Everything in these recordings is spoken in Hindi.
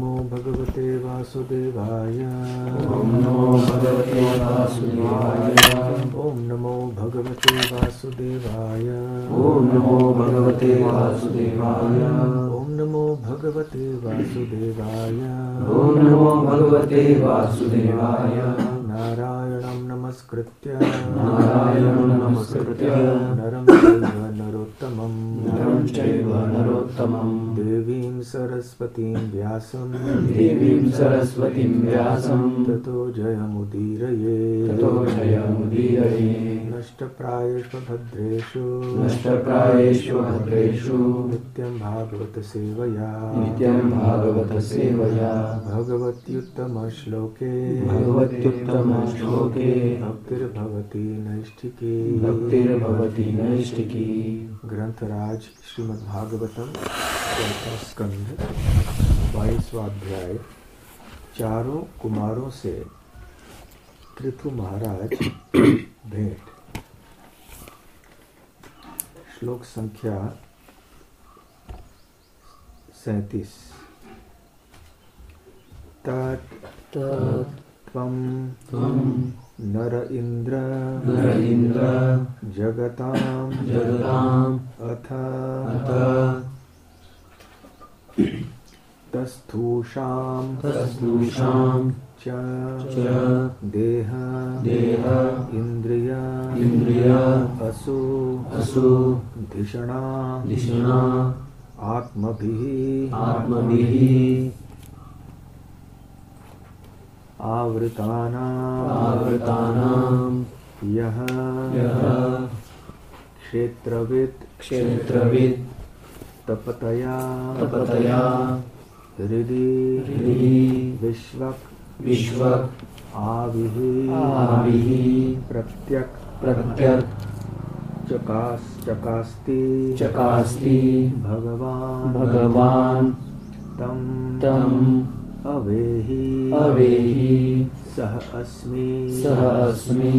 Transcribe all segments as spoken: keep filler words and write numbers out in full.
भगवते वासुदेवाय। ओम नमो भगवते वासुदेवाय। ओम नमो भगवते वासुदेवाय। ओम नमो भगवते वासुदेवाय। ओम नमो भगवते वासुदेवाय। ओम नमो भगवते वासुदेवाय। नारायणं नमस्कृत्य नारायणं नमस्कृत्य नरं चैव नरोत्तमं नरं चैव नरोत्तमं देवीं सरस्वतीं व्यासं देवीं सरस्वतीं व्यासं ततो जयमुदीरये ततो जयमुदीरये। नष्टप्रायेषु भद्रेषु नष्टप्रायेषु भद्रेषु नित्यं भागवत सेवया नित्यं भागवत सेवया भगवत्युत्तमश्लोके भगवत्युत्तमश्लोके भक्तिर्भवति नैष्ठिकी भक्तिर्भवति नैष्ठिकी। ग्रंथराज श्रीमद् भागवतम चौथा स्कंध बाईसवां अध्याय। चारों कुमारों से पृथु महाराज भेंट। श्लोक संख्या सैंतीस। तत्त्वं नर इंद्र नर इंद्र जगतां जगताम् अथ अथ तस्थूषां तस्थूषां च च देह देह इंद्रिय इंद्रिय असु असु धिषणा धिषणा आत्मभिः आत्मभिः आवृतानां आवृतानां यः यः क्षेत्रवित् क्षेत्रवित् तपतया तपतया हृदि हृदि विश्वक् विश्वक् आविः आविः प्रत्यक् प्रत्यक् चकास् चकास्ति चकास्ति भगवान् भगवान् तं तम् अवेहि अवेहि सह अस्मि सह अस्मि।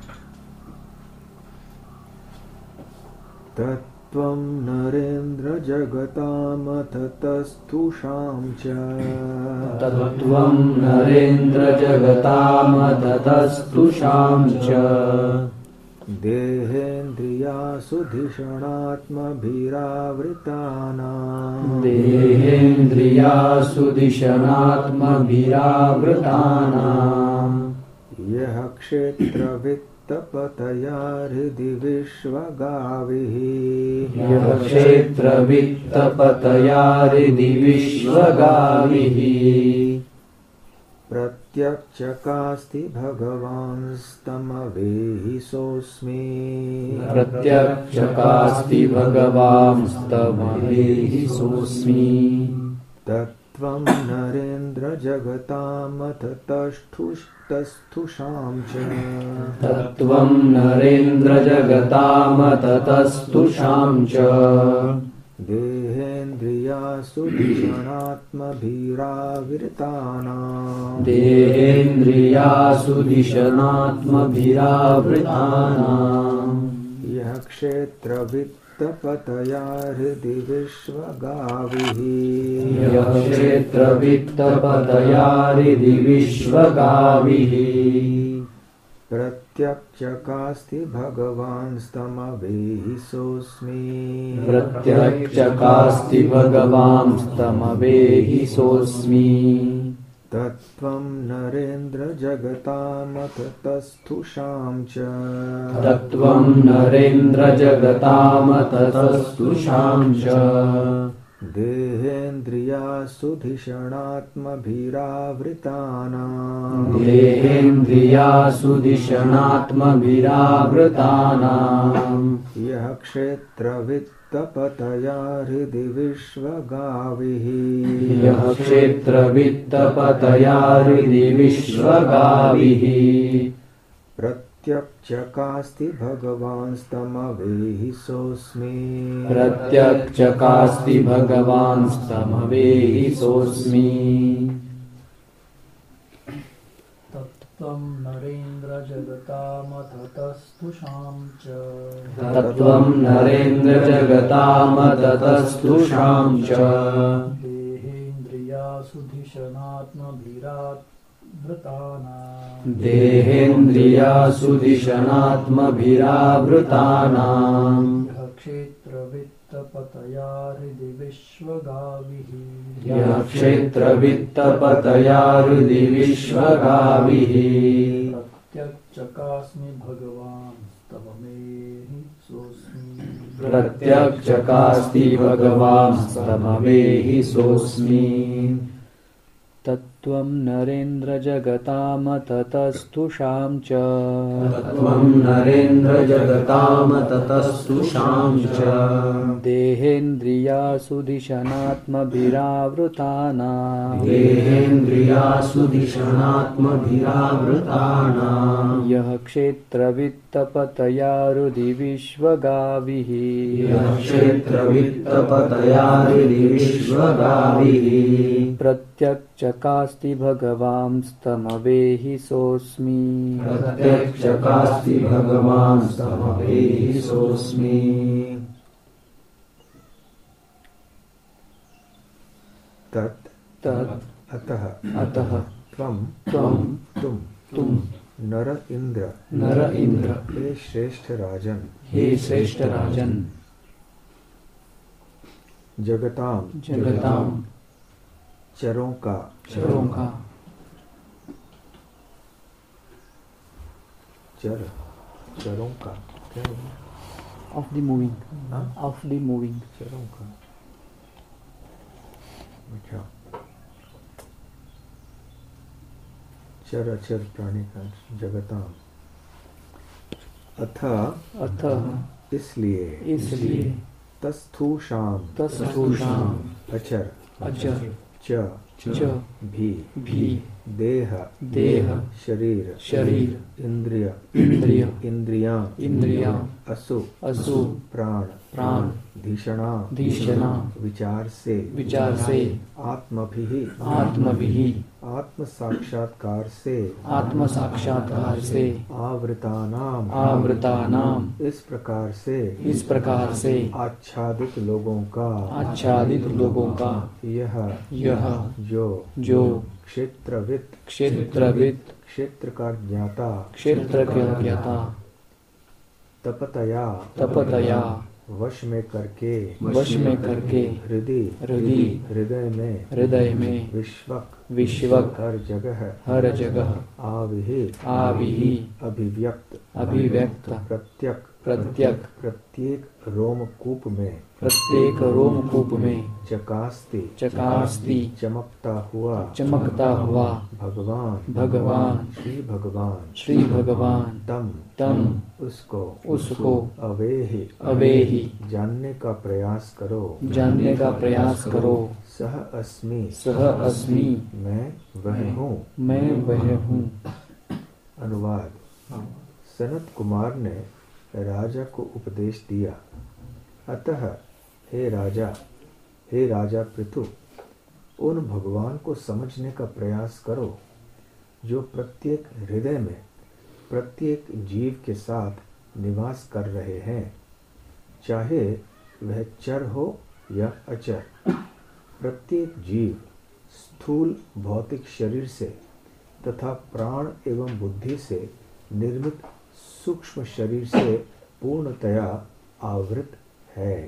तत्त्वं नरेन्द्र जगतामथ तस्थूषां च तत्त्वं नरेन्द्र जगतामततस्तुषां च देहेन्द्रियासु धिषणात्मभिरावृतानां देहेन्द्रियासु धिषणात्मभिरावृतानां यः क्षेत्रवित्तपतया हृदि विश्वगाविः यः क्षेत्रवित्तपतया हृदि विश्वगाविः प्रत्यक्षकास्ति भगवांस्तमवेहि सोऽस्मि प्रत्यक्षकास्ति भगवांस्तमवेहि सोऽस्मि। तत्त्वं नरेन्द्र जगतामथ तस्थुषां च तत्त्वं नरेन्द्र जगतामततस्तुषां च देहेन्द्रियासु धिषणात्मभिरावृतानां देहेन्द्रियासु धिषणात्मभिरावृतानां यः क्षेत्रवित्तपतया हृदि विश्वगाविः यः क्षेत्रवित्तपतया हृदि विश्वगाविः प्रत्यक्षकास्ति भगवांस्तमवेहि सोऽस्मि प्रत्यक्षकास्ति भगवांस्तमवेहि सोऽस्मि। तत्त्वं नरेन्द्र जगतामथ तस्थुषां च तत्त्वं नरेन्द्र जगतामततस्तुषां च देहेन्द्रियासु धिषणात्मभिरावृतानां देहेन्द्रियासु धिषणात्मभिरावृतानां यः क्षेत्रवित्तपतया हृदि विश्वगाविः यः क्षेत्रवित्तपतया हृदि विश्वगाविः प्रत्यक्षकास्ति भगवांस्तमवेहि सोऽस्मि प्रत्यक्षकास्ति भगवांस्तमवेहि सोऽस्मि। तत्त्वं नरेन्द्र जगतामततस्तुषां च तत्त्वं नरेन्द्र जगतामततस्तुषां च देहेन्द्रिया देहेन्द्रियासुधिषणात्मभिरावृतानाम् देहेन्द्रियासुधिषणात्मभिरावृतानाम् यः क्षेत्रवित्तपतया हृदि विश्वगाभिः यः क्षेत्रवित्तपतया हृदि विश्वगाभिः प्रत्यक्षकास्मि भगवान् स्तवमेहि सोऽस्मि प्रत्यक्षकास्ति भगवांस्तमवेहि सोऽस्मि तत्त्वं नरेन्द्रजगतामततस्तुषां च तत्त्वं नरेन्द्रजगतामततस्तुषां च देहेन्द्रियासुधिषणात्मभिरावृतानां देहेन्द्रियासुधिषणात्मभिरावृतानां यः क्षेत्रवित्तपतया हृदि विश्वगाभिः यः क्षेत्रवित्तपतया हृदि विश्वगाभिः प्रत्यक्षकास्ति भगवांस्तमवेहि सोऽस्मि प्रत्यक्षकास्ति भगवांस्तमवेहि सोऽस्मि तत् तत् अतः अतः त्वं त्वं तुम तुम नर इंद्र नर इंद्र हे श्रेष्ठ राजन हे श्रेष्ठ राजन जगताम जगताम चरों का चरों का चर चरों का क्या होगा? ऑफ द मूविंग हाँ? ऑफ द मूविंग चरों का अच्छा चर अचर प्राणी का जगताम अथ अतः इसलिए इसलिए तस्थूषाम तस्थूषाम अचर अचर च च भी भी देह देह शरीर शरीर इंद्रिय इंद्रिय इंद्रियां इंद्रियां असु असु प्राण प्राण धीषणा धीषणा विचार से विचार से आत्मभिः आत्मभिः आत्म साक्षात्कार से आत्म साक्षात्कार से आवृतानाम आवृतानाम इस प्रकार से इस प्रकार से आच्छादित लोगों का आच्छादित लोगों का यह यह जो जो क्षेत्रवित् क्षेत्रवित् क्षेत्र का ज्ञाता क्षेत्र के ज्ञाता तपतया तपतया वश में करके वश में करके हृदय हृदय हृदय में हृदय में विश्वक विश्वक हर जगह हर जगह आविहि आविहि अभिव्यक्त अभिव्यक्त प्रत्यक प्रत्यक प्रत्येक रोमकूप में प्रत्येक रोमकूप में चकास्ति चकास्ति चमकता हुआ चमकता हुआ भगवान भगवान श्री भगवान श्री भगवान तम तम उसको उसको अवेहि अवेहि जानने का प्रयास करो जानने का प्रयास करो सह अस्मि सह अस्मि मैं वह हूँ मैं वह हूँ अनुवाद सनत कुमार ने राजा को उपदेश दिया अतः हे राजा हे राजा पृथु उन भगवान को समझने का प्रयास करो जो प्रत्येक हृदय में प्रत्येक जीव के साथ निवास कर रहे हैं चाहे वह चर हो या अचर प्रत्येक जीव स्थूल भौतिक शरीर से तथा प्राण एवं बुद्धि से निर्मित सूक्ष्म शरीर से पूर्णतया आवृत है।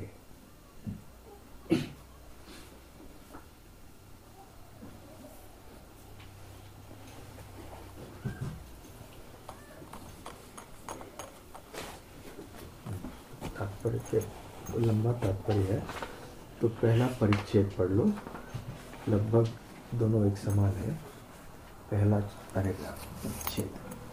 तात्पर्य लंबा तात्पर्य है तो पहला परिच्छेद पढ़ लो, लगभग दोनों एक समान है। पहला परिच्छेद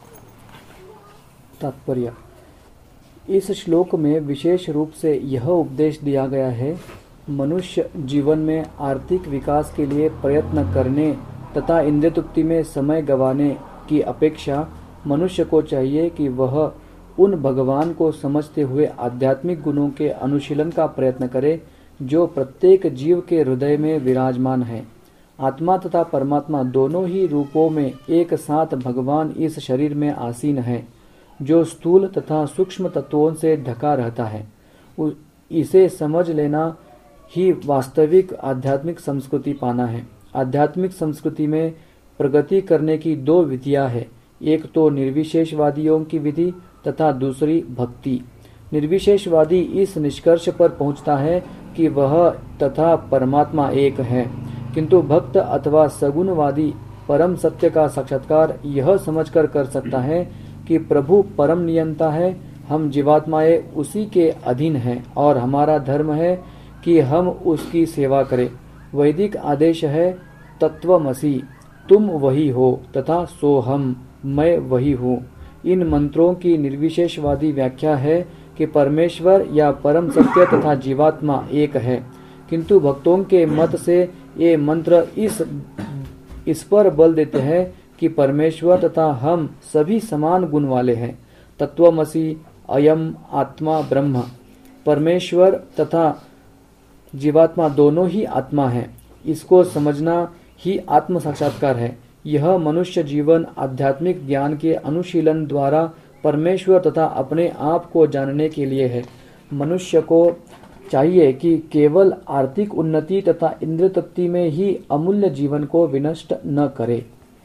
तात्पर्य इस श्लोक में विशेष रूप से यह उपदेश दिया गया है मनुष्य जीवन में आर्थिक विकास के लिए प्रयत्न करने तथा इंद्रिय तृप्ति में समय गंवाने की अपेक्षा मनुष्य को चाहिए कि वह उन भगवान को समझते हुए आध्यात्मिक गुणों के अनुशीलन का प्रयत्न करे जो प्रत्येक जीव के हृदय में विराजमान है। आत्मा तथा परमात्मा दोनों ही रूपों में एक साथ भगवान इस शरीर में आसीन है जो स्थूल तथा सूक्ष्म तत्वों से ढका रहता है। इसे समझ लेना ही वास्तविक आध्यात्मिक संस्कृति पाना है। आध्यात्मिक संस्कृति में प्रगति करने की दो विधियां हैं। एक तो निर्विशेषवादियों की विधि तथा दूसरी भक्ति। निर्विशेषवादी इस निष्कर्ष पर पहुंचता है कि वह तथा परमात्मा एक है, किंतु भक्त अथवा सगुणवादी परम सत्य का साक्षात्कार यह समझकर कर सकता है कि प्रभु परम नियंता है, हम जीवात्माएं उसी के अधीन हैं और हमारा धर्म है कि हम उसकी सेवा करें। वैदिक आदेश है तत्वमसि, तुम वही हो, तथा सोहम, मैं वही हूँ। इन मंत्रों की निर्विशेषवादी व्याख्या है कि परमेश्वर या परम सत्य तथा जीवात्मा एक है, किंतु भक्तों के मत से ये मंत्र इस इस पर बल देते हैं कि परमेश्वर तथा हम सभी समान गुण वाले हैं। तत्वमसि अयम आत्मा ब्रह्म, परमेश्वर तथा जीवात्मा दोनों ही आत्मा हैं। इसको समझना ही आत्म साक्षात्कार है। यह मनुष्य जीवन आध्यात्मिक ज्ञान के अनुशीलन द्वारा परमेश्वर तथा अपने आप को जानने के लिए है। मनुष्य को चाहिए कि केवल आर्थिक उन्नति तथा इंद्रिय तृप्ति में ही अमूल्य जीवन को विनष्ट न करे।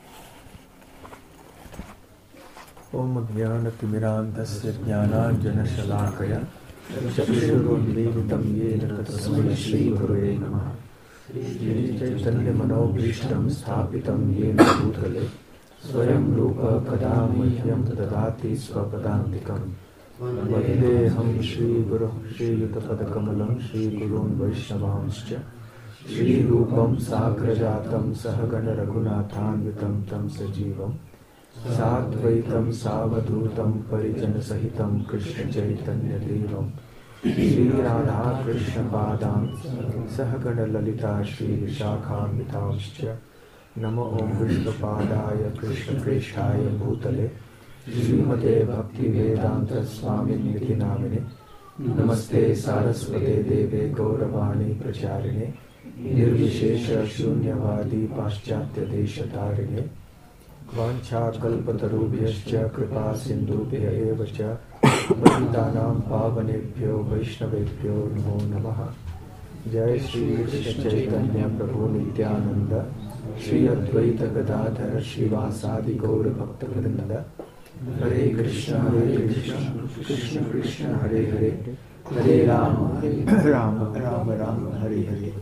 ओम ज्ञानतिमिरान्धस्य ज्ञानाञ्जनशलाकया चक्षुरुन्मीलितं येन तस्मै श्रीगुरवे नमः। श्रीचैतन्यमनोभीष्टं स्थापितं येन भूतले स्वयं रूप कदा मह्यं ददाति स्वपदान्तिकम्। वन्देऽहं श्रीगुरुं श्रीयुतपदकमलं श्रीगुरून् वैष्णवांश्च श्रीरूपं साग्रजातं सहगण रघुनाथान्वितं तं सजीवं साद्वैतं सावधूतं परिजनसहितं कृष्णचैतन्यदेवं श्रीराधाकृष्णपादां सहगण ललिता श्रीविशाखान्वितांश्च। नमो ओं विष्णुपादाय कृष्णप्रेष्ठाय भूतले श्रीमते भक्तिवेदान्तस्वामिनिधि नामिने। नमस्ते सारस्वते देवे गौरवाणी प्रचारिणे निर्विशेष शून्यवादी पाश्चात्य देशतारिणे। वाञ्छाकल्पतरुभ्यश्च कृपा सिन्धुभ्य एव च पतितानां पावनेभ्यो वैष्णवेभ्यो नमो नमः। जय श्री कृष्ण चैतन्य प्रभु नित्यानंद श्री अद्वैत गदाधर श्रीवासादि गौर भक्तवृंद। हरे कृष्ण हरे कृष्ण कृष्ण कृष्ण हरे हरे हरे राम हरे राम राम राम हरे हरे।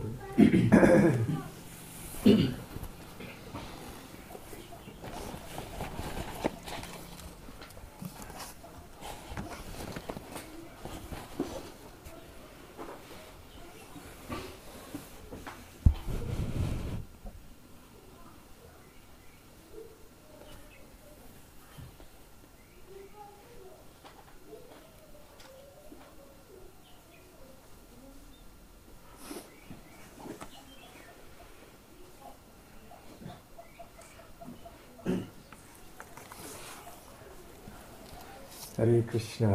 हरे कृष्णा।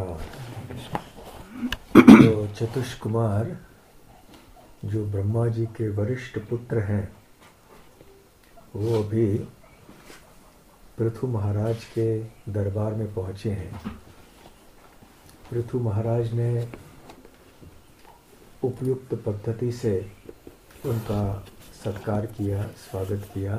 तो चतुष कुमार जो ब्रह्मा जी के वरिष्ठ पुत्र हैं, वो अभी पृथु महाराज के दरबार में पहुंचे हैं। पृथु महाराज ने उपयुक्त पद्धति से उनका सत्कार किया, स्वागत किया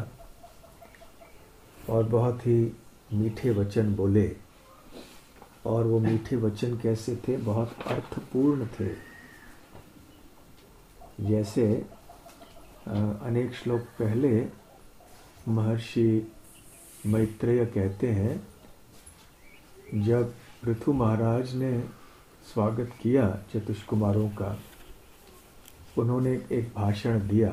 और बहुत ही मीठे वचन बोले। और वो मीठे वचन कैसे थे? बहुत अर्थपूर्ण थे। जैसे अनेक श्लोक पहले महर्षि मैत्रेय कहते हैं, जब पृथु महाराज ने स्वागत किया चतुष्कुमारों का, उन्होंने एक भाषण दिया,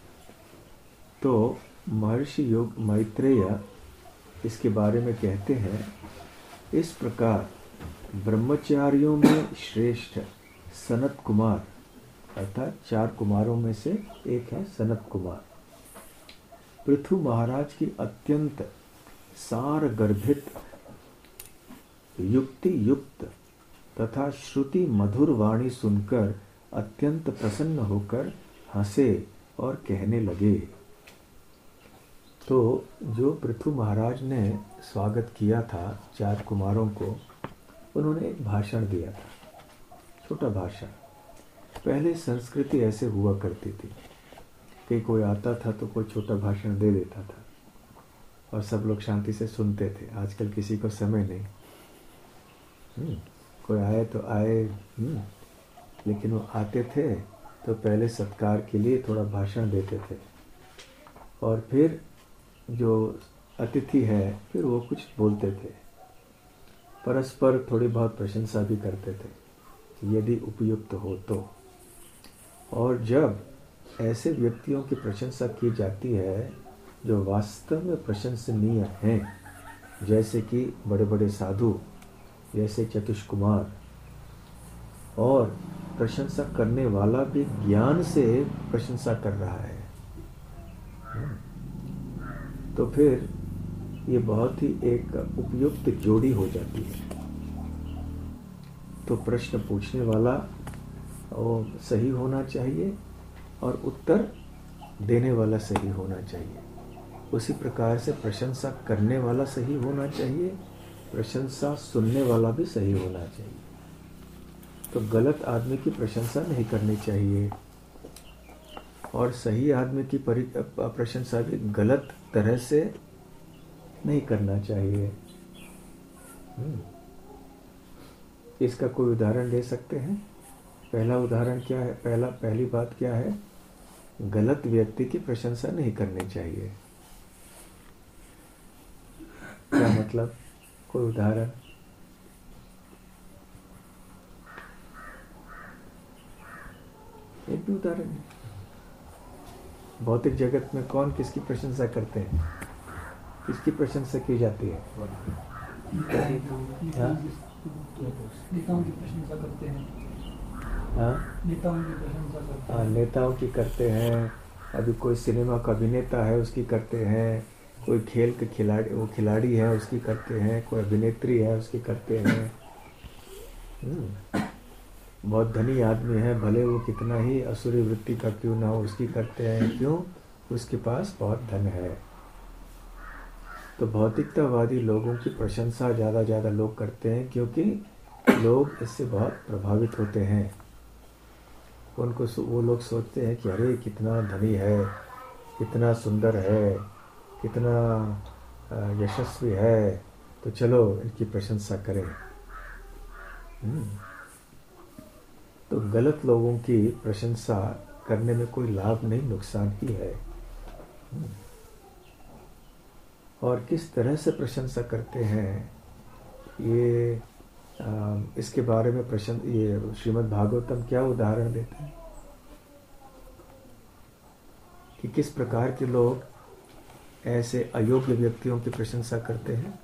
तो महर्षि योग मैत्रेय इसके बारे में कहते हैं, इस प्रकार ब्रह्मचारियों में श्रेष्ठ सनत कुमार, अर्थात चार कुमारों में से एक है सनत कुमार, पृथु महाराज की अत्यंत सार गर्भित युक्ति युक्त तथा श्रुति मधुर वाणी सुनकर अत्यंत प्रसन्न होकर हंसे और कहने लगे। तो जो पृथु महाराज ने स्वागत किया था चार कुमारों को, उन्होंने एक भाषण दिया था, छोटा भाषण। पहले संस्कृति ऐसे हुआ करती थी कि कोई आता था तो कोई छोटा भाषण दे देता था और सब लोग शांति से सुनते थे। आजकल किसी को समय नहीं। हुँ, कोई आए तो आए, हुँ, लेकिन वो आते थे तो पहले सत्कार के लिए थोड़ा भाषण देते थे और फिर जो अतिथि है फिर वो कुछ बोलते थे, परस्पर थोड़ी बहुत प्रशंसा भी करते थे यदि उपयुक्त हो तो। और जब ऐसे व्यक्तियों की प्रशंसा की जाती है जो वास्तव में प्रशंसनीय हैं, जैसे कि बड़े बड़े साधु, जैसे चतुष्कुमार, और प्रशंसा करने वाला भी ज्ञान से प्रशंसा कर रहा है, तो फिर ये बहुत ही एक उपयुक्त जोड़ी हो जाती है। तो प्रश्न पूछने वाला वो सही होना चाहिए और उत्तर देने वाला सही होना चाहिए। उसी प्रकार से प्रशंसा करने वाला सही होना चाहिए, प्रशंसा सुनने वाला भी सही होना चाहिए। तो गलत आदमी की प्रशंसा नहीं करनी चाहिए और सही आदमी की प्रशंसा भी गलत तरह से नहीं करना चाहिए। इसका कोई उदाहरण दे सकते हैं? पहला उदाहरण क्या है? पहला पहली बात क्या है? गलत व्यक्ति की प्रशंसा नहीं करनी चाहिए। क्या मतलब? कोई उदाहरण? एक भी उदाहरण नहीं। भौतिक जगत में कौन किसकी प्रशंसा करते हैं? किसकी प्रशंसा की जाती है? नेताओं की प्रशंसा करते हैं। हाँ, नेताओं की प्रशंसा करते हैं। हाँ, नेताओं की करते हैं। अभी कोई सिनेमा का अभिनेता है उसकी करते हैं, कोई खेल के खिलाड़ी वो खिलाड़ी है उसकी करते हैं, कोई अभिनेत्री है उसकी करते हैं। बहुत धनी आदमी है, भले वो कितना ही असुरी वृत्ति का क्यों ना हो, उसकी करते हैं। क्यों? उसके पास बहुत धन है। तो भौतिकतावादी लोगों की प्रशंसा ज़्यादा ज़्यादा लोग करते हैं क्योंकि लोग इससे बहुत प्रभावित होते हैं। उनको वो लोग सोचते हैं कि अरे कितना धनी है, कितना सुंदर है, कितना यशस्वी है, तो चलो इनकी प्रशंसा करें। तो गलत लोगों की प्रशंसा करने में कोई लाभ नहीं, नुकसान ही है। और किस तरह से प्रशंसा करते हैं ये आ, इसके बारे में प्रशं ये श्रीमद् भागवतम क्या उदाहरण देते हैं कि किस प्रकार के लोग ऐसे अयोग्य व्यक्तियों की प्रशंसा करते हैं।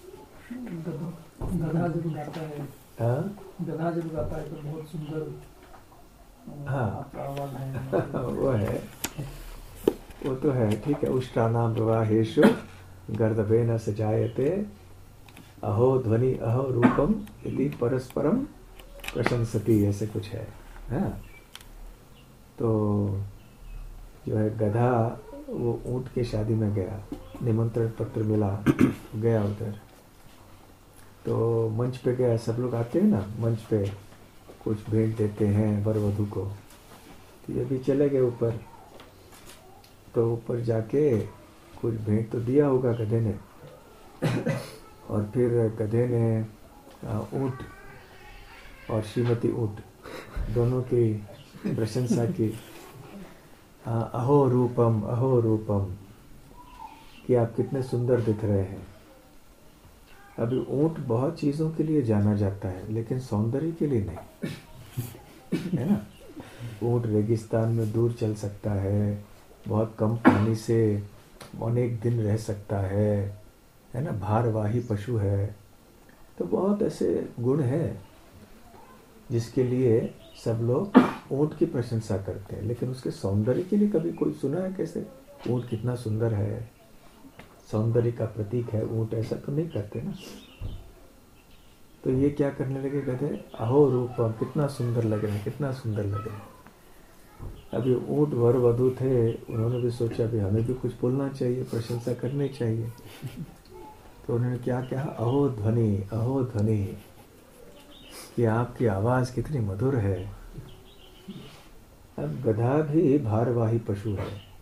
गधा जब गाता है, हाँ, गधा जब गाता है तो बहुत सुंदर हाँ आपका आवाज है। वो है, वो तो है, ठीक है। उष्ट्राणाम प्रवाहेषु गर्दभेन सजायते अहो ध्वनि अहो रूपम इति परस्परम प्रशंसति, ऐसे कुछ है। हाँ, तो जो है गधा वो ऊंट के शादी में गया, निमंत्रण पत्र मिला, गया उधर। तो मंच पे गया, सब लोग आते हैं ना मंच पे, कुछ भेंट देते हैं वर वधू को। तो ये भी चले गए ऊपर, तो ऊपर जाके कुछ भेंट तो दिया होगा गधे ने, और फिर गधे ने ऊंट और श्रीमती ऊंट दोनों की प्रशंसा की। अहो रूपम अहो रूपम, कि आप कितने सुंदर दिख रहे हैं। अभी ऊंट बहुत चीज़ों के लिए जाना जाता है लेकिन सौंदर्य के लिए नहीं, है ना। ऊंट रेगिस्तान में दूर चल सकता है, बहुत कम पानी से अनेक दिन रह सकता है, है ना, भारवाही पशु है। तो बहुत ऐसे गुण हैं जिसके लिए सब लोग ऊंट की प्रशंसा करते हैं, लेकिन उसके सौंदर्य के लिए कभी कोई सुना है कैसे ऊंट कितना सुंदर है, सौंदर्य का प्रतीक है ऊंट, ऐसा तो नहीं करते ना। तो ये क्या करने लगे गधे, अहो रूपम, कितना सुंदर लग रहे हैं, कितना सुंदर लग रहे हैं। अभी ऊंट वर वधू थे, उन्होंने भी सोचा भी हमें भी कुछ बोलना चाहिए, प्रशंसा करनी चाहिए। तो उन्होंने क्या कहा, अहो ध्वनि अहो ध्वनि, कि आपकी आवाज़ कितनी मधुर है। अब गधा भी भारवाही पशु है,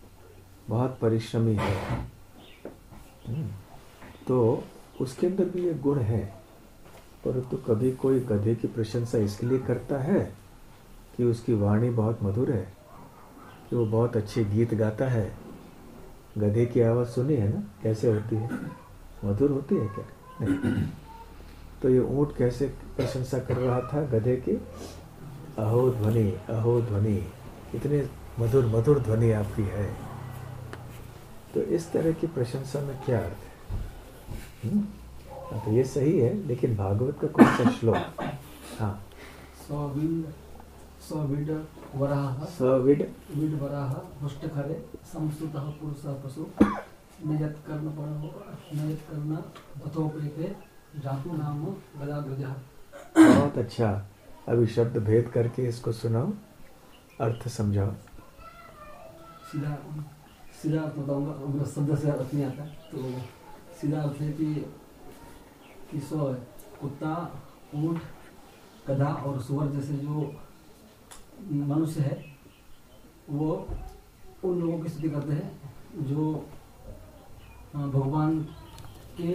बहुत परिश्रमी है, तो उसके अंदर भी ये गुण है। परंतु तो कभी कोई गधे की प्रशंसा इसलिए करता है कि उसकी वाणी बहुत मधुर है, कि वो बहुत अच्छे गीत गाता है। गधे की आवाज़ सुनी है ना, कैसे होती है, मधुर होती है क्या? नहीं। तो ये ऊँट कैसे प्रशंसा कर रहा था गधे की? अहो ध्वनि, अहो ध्वनि, इतने मधुर मधुर ध्वनि आपकी है। तो इस तरह की प्रशंसा में क्या अर्थ है? हुँ? तो ये सही है, लेकिन भागवत का कौन सा श्लोक? हाँ, सविड सविड वराह सविड विड वराह हष्टखरे संस्कृतः पुरुषः पशु नयत कर्ण परो नयत कर्ण पथोपरिते जातु नाम गदाग्रजः। बहुत अच्छा। अभी शब्द भेद करके इसको सुनाओ, अर्थ समझाओ। सीधा सीधा अर्थ बताऊंगा, मेरा शब्द से अर्थ नहीं आता। तो सीधा अर्थ है कि कि सो कुत्ता, ऊंट, गधा और सुअर जैसे जो मनुष्य है, वो उन लोगों की स्तुति करते हैं जो भगवान के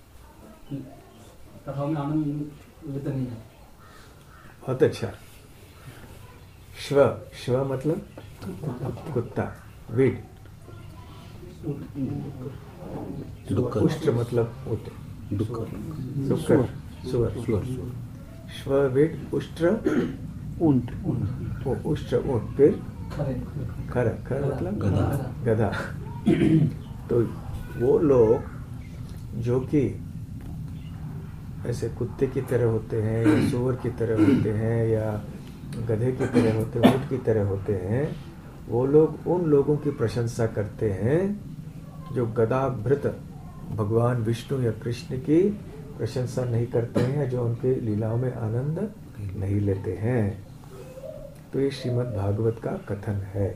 कथाओं में आनंद लेते नहीं है। बहुत अच्छा। श्व, श्व मतलब कुत्ता, विड, उष्ट्र मतलब ऊँट, डुक्कर, सुअर, श्व, विड, उष्ट्र, ऊंट, वो उष्ट्र ऊँट, फिर खरे खर, खर मतलब गधा। गधा। तो वो लोग जो कि ऐसे कुत्ते की तरह होते हैं या सुअर की तरह होते हैं या गधे की तरह होते हैं, ऊँट की तरह होते हैं, वो लोग उन लोगों की प्रशंसा करते हैं जो गदाभृत भगवान विष्णु या कृष्ण की प्रशंसा नहीं करते हैं, जो उनके लीलाओं में आनंद नहीं लेते हैं। तो ये श्रीमद् भागवत का कथन है।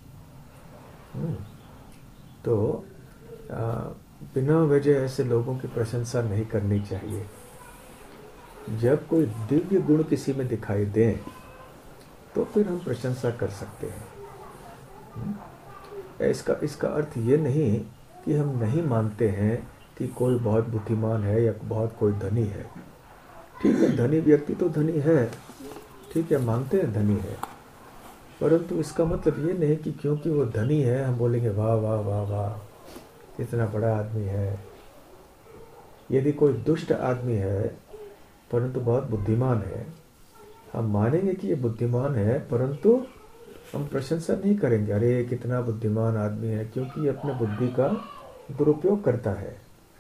तो आ, बिना वजह ऐसे लोगों की प्रशंसा नहीं करनी चाहिए। जब कोई दिव्य गुण किसी में दिखाई दे तो फिर हम प्रशंसा कर सकते हैं। इसका इसका अर्थ ये नहीं कि हम नहीं मानते हैं कि कोई बहुत बुद्धिमान है या बहुत कोई धनी है। ठीक है, धनी व्यक्ति तो धनी है, ठीक है, मानते हैं धनी है, परंतु इसका मतलब ये नहीं कि क्योंकि वो धनी है हम बोलेंगे वाह वाह वाह वाह इतना बड़ा आदमी है। यदि कोई दुष्ट आदमी है परंतु बहुत बुद्धिमान है, हम मानेंगे कि ये बुद्धिमान है, परंतु हम प्रशंसा नहीं करेंगे अरे कितना बुद्धिमान आदमी है, क्योंकि ये अपने बुद्धि का दुरुपयोग करता है।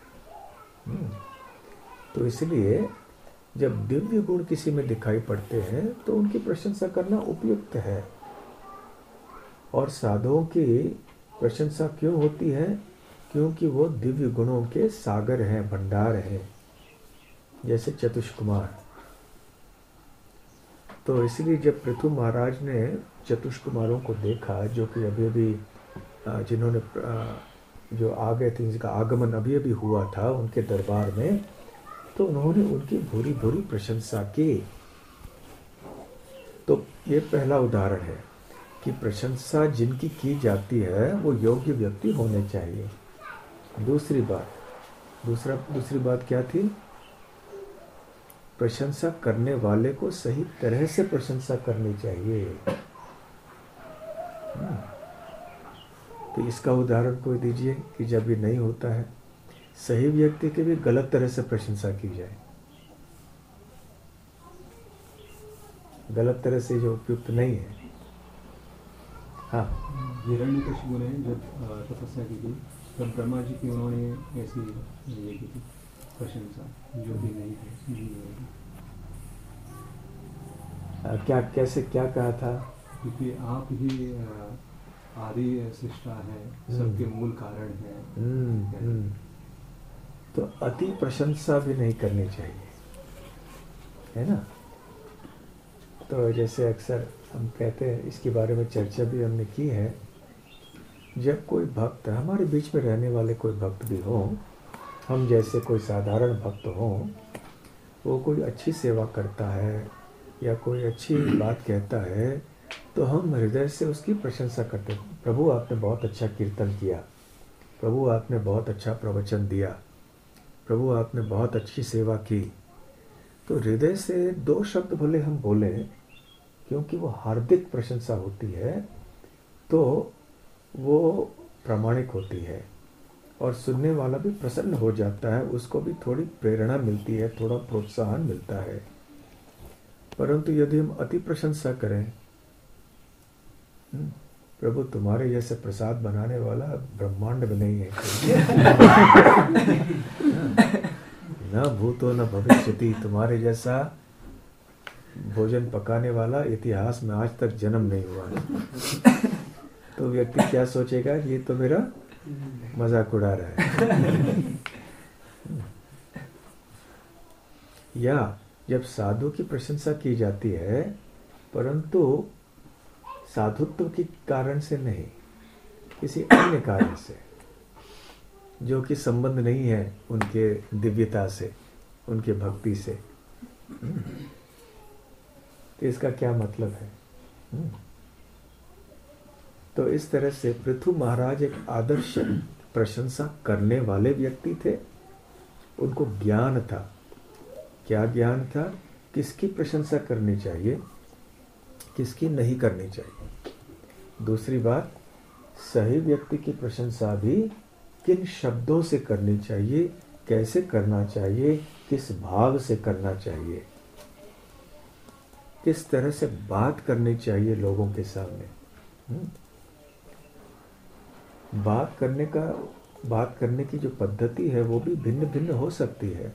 तो इसलिए जब दिव्य गुण किसी में दिखाई पड़ते हैं तो उनकी प्रशंसा करना उपयुक्त है। और साधुओं की प्रशंसा क्यों होती है? क्योंकि वो दिव्य गुणों के सागर हैं, भंडार हैं, जैसे चतुष्कुमार। तो इसलिए जब पृथु महाराज ने चतुष्कुमारों को देखा, जो कि अभी अभी जिन्होंने जो आ गए थे, जिनका आगमन अभी अभी हुआ था उनके दरबार में, तो उन्होंने उनकी भूरी भूरी प्रशंसा की। तो ये पहला उदाहरण है कि प्रशंसा जिनकी की जाती है वो योग्य व्यक्ति होने चाहिए। दूसरी बात दूसरा दूसरी बात क्या थी? प्रशंसा करने वाले को सही तरह से प्रशंसा करनी चाहिए। तो इसका उदाहरण कोई दीजिए कि जब ये नहीं होता है, सही व्यक्ति की भी गलत तरह से प्रशंसा की जाए, गलत तरह से जो उपयुक्त नहीं है। हाँ, हिरण्यकशिपु ने जब तपस्या की थी तब ब्रह्मा जी की उन्होंने ऐसी ये की थी प्रशंसा, जो भी नहीं थी। क्या कैसे क्या कहा था? क्योंकि आप ही आदि सृष्टा है, सबके मूल कारण है। तो अति प्रशंसा भी नहीं करनी चाहिए, है ना? तो जैसे अक्सर हम कहते हैं, इसके बारे में चर्चा भी हमने की है, जब कोई भक्त हमारे बीच में रहने वाले कोई भक्त भी हो, हम जैसे कोई साधारण भक्त हो, वो कोई अच्छी सेवा करता है या कोई अच्छी बात कहता है तो हम हृदय से उसकी प्रशंसा करते हैं। प्रभु आपने बहुत अच्छा कीर्तन किया, प्रभु आपने बहुत अच्छा प्रवचन दिया, प्रभु आपने बहुत अच्छी सेवा की। तो हृदय से दो शब्द भले हम बोलें, क्योंकि वो हार्दिक प्रशंसा होती है तो वो प्रामाणिक होती है और सुनने वाला भी प्रसन्न हो जाता है, उसको भी थोड़ी प्रेरणा मिलती है, थोड़ा प्रोत्साहन मिलता है। परंतु यदि हम अति प्रशंसा करें, प्रभु तुम्हारे जैसे प्रसाद बनाने वाला ब्रह्मांड में नहीं है, न भूतो न भविष्यति, तुम्हारे जैसा भोजन पकाने वाला इतिहास में आज तक जन्म नहीं हुआ है। तो व्यक्ति क्या सोचेगा, ये तो मेरा मजाक उड़ा रहा है। या जब साधु की प्रशंसा की जाती है, परंतु साधुत्व के कारण से नहीं, किसी अन्य कारण से जो कि संबंध नहीं है उनके दिव्यता से, उनके भक्ति से, तो इसका क्या मतलब है? तो इस तरह से पृथु महाराज एक आदर्श प्रशंसा करने वाले व्यक्ति थे। उनको ज्ञान था। क्या ज्ञान था? किसकी प्रशंसा करनी चाहिए, किसकी नहीं करनी चाहिए। दूसरी बात, सही व्यक्ति की प्रशंसा भी किन शब्दों से करनी चाहिए, कैसे करना चाहिए, किस भाव से करना चाहिए, किस तरह से बात करनी चाहिए लोगों के सामने। बात करने का बात करने की जो पद्धति है वो भी भिन्न भिन्न हो सकती है।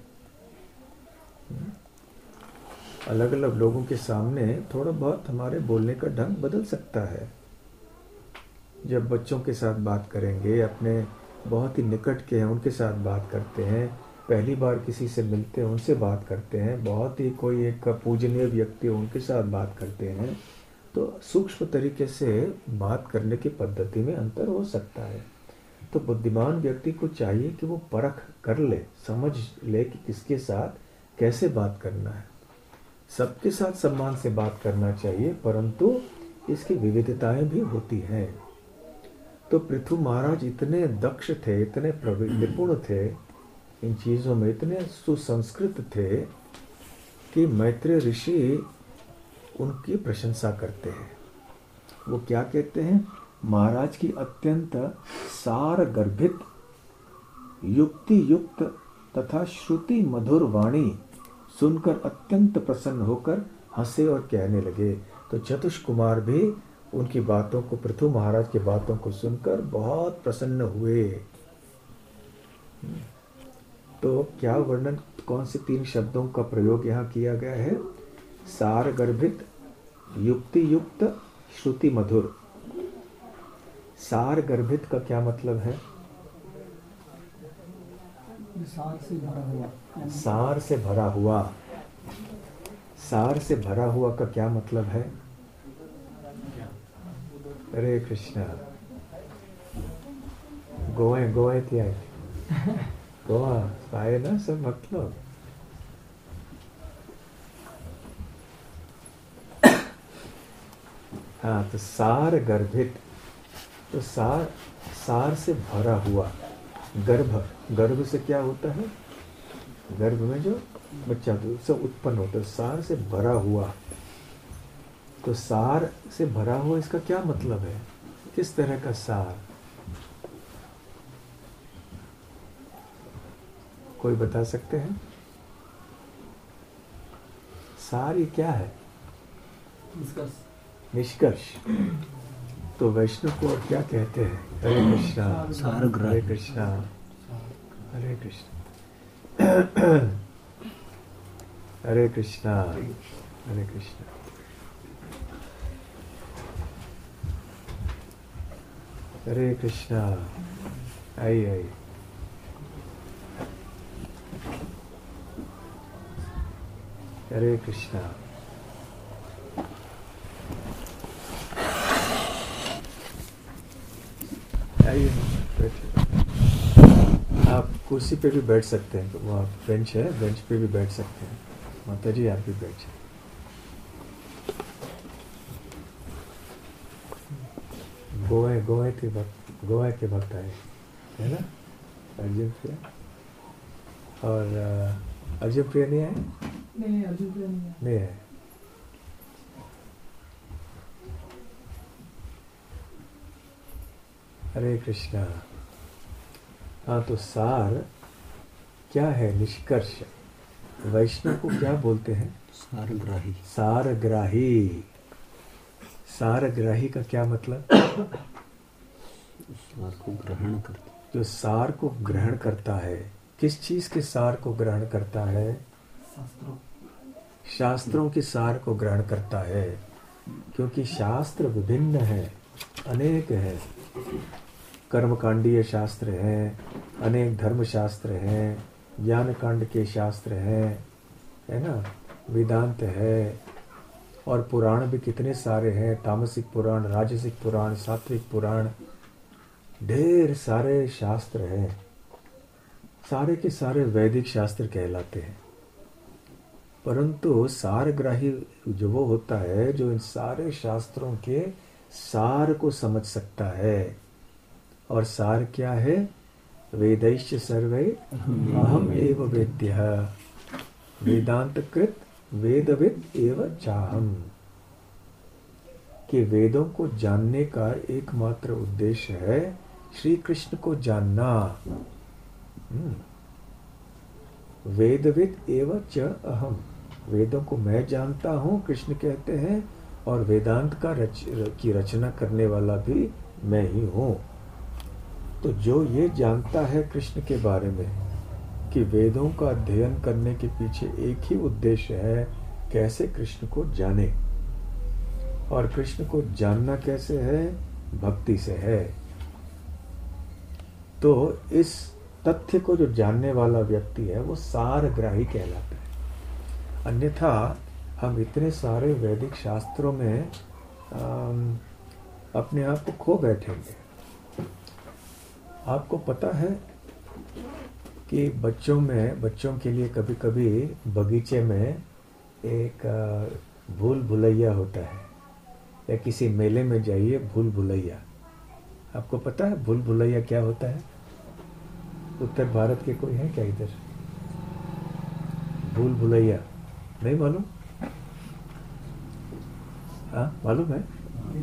अलग अलग लोगों के सामने थोड़ा बहुत हमारे बोलने का ढंग बदल सकता है। जब बच्चों के साथ बात करेंगे, अपने बहुत ही निकट के हैं उनके साथ बात करते हैं, पहली बार किसी से मिलते हैं उनसे बात करते हैं, बहुत ही कोई एक पूजनीय व्यक्ति उनके साथ बात करते हैं, तो सूक्ष्म तरीके से बात करने की पद्धति में अंतर हो सकता है। तो बुद्धिमान व्यक्ति को चाहिए कि वो परख कर ले, समझ ले कि किसके साथ कैसे बात करना है। सबके साथ सम्मान से बात करना चाहिए, परंतु इसकी विविधताएं भी होती हैं। तो पृथु महाराज इतने दक्ष थे, इतने निपुण थे इन चीजों में, इतने सुसंस्कृत थे कि मैत्रेय ऋषि उनकी प्रशंसा करते हैं। वो क्या कहते हैं? महाराज की अत्यंत सार गर्भित, युक्ति युक्त तथा श्रुति मधुर वाणी सुनकर अत्यंत प्रसन्न होकर हंसे और कहने लगे। तो चतुष कुमार भी उनकी बातों को, पृथु महाराज की बातों को सुनकर बहुत प्रसन्न हुए। तो क्या वर्णन, कौन से तीन शब्दों का प्रयोग यहाँ किया गया है? सार गर्भित, युक्ति युक्त, श्रुति मधुर। सार गर्भित का क्या मतलब है? सार से भरा हुआ। सार से भरा हुआ। सार से भरा हुआ का क्या मतलब है? हरे कृष्णा। गोए गोए थी आई गोवा आए ना सब मतलब। हाँ, तो सार गर्भित, तो सार सार से भरा हुआ। गर्भ, गर्भ से क्या होता है? गर्भ में जो बच्चा सब उत्पन्न होता है, सार से भरा हुआ। तो सार से भरा हुआ, इसका क्या मतलब है? किस तरह का सार? कोई बता सकते हैं? सार ये क्या है? निष्कर्ष। तो वैष्णव को और क्या कहते हैं? हरे कृष्णा, हरे कृष्णा, हरे कृष्णा, हरे कृष्णा, हरे कृष्णा। हरे कृष्णा। आई आई हरे कृष्णा। आइए, आप कुर्सी पे भी बैठ सकते हैं, वहाँ बेंच है, बेंच पे भी बैठ सकते हैं। माता जी आप भी बैठ जाए। गोए गोए थे भक्त, गोए के भक्त आए, है ना, अर्जुन प्रिया। और अ, अर्जुन प्रिया नहीं आए? नहीं, अर्जुन प्रिया नहीं है। नहीं आए। हरे कृष्णा। हाँ, तो सार क्या है? निष्कर्ष। वैष्णव को क्या बोलते हैं? सारग्राही। सारग्राही। सारग्राही का क्या मतलब? सार को ग्रहण करता, जो सार को ग्रहण करता है। किस चीज के सार को ग्रहण करता है? शास्त्रों शास्त्रों के सार को ग्रहण करता है, क्योंकि शास्त्र विभिन्न है, अनेक है। कर्मकांडीय शास्त्र हैं, अनेक धर्म शास्त्र हैं, ज्ञान कांड के शास्त्र हैं, है ना, वेदांत है, और पुराण भी कितने सारे हैं। तामसिक पुराण, राजसिक पुराण, सात्विक पुराण, ढेर सारे शास्त्र हैं। सारे के सारे वैदिक शास्त्र कहलाते हैं। परंतु सारग्राही जो वो होता है जो इन सारे शास्त्रों के सार को समझ सकता है। और सार क्या है? वेदैश्च सर्वे अहम एव वेद्यः, वेदांत कृत वेदविद एव चाहम। कि वेदों को जानने का एकमात्र उद्देश्य है श्री कृष्ण को जानना। वेदविद एव च अहम, वेदों को मैं जानता हूँ, कृष्ण कहते हैं, और वेदांत का रच की रचना करने वाला भी मैं ही हूँ। तो जो ये जानता है कृष्ण के बारे में कि वेदों का अध्ययन करने के पीछे एक ही उद्देश्य है, कैसे कृष्ण को जाने। और कृष्ण को जानना कैसे है? भक्ति से है। तो इस तथ्य को जो जानने वाला व्यक्ति है वो सारग्राही कहलाता है। अन्यथा हम इतने सारे वैदिक शास्त्रों में आम, अपने आप को खो बैठेंगे। आपको पता है कि बच्चों में बच्चों के लिए कभी कभी बगीचे में एक भूल भुलैया होता है, या किसी मेले में जाइए भूल भुलैया। आपको पता है भूल भुलैया क्या होता है? उत्तर भारत के कोई है क्या इधर? भूल भुलैया नहीं मालूम? हाँ, मालूम है?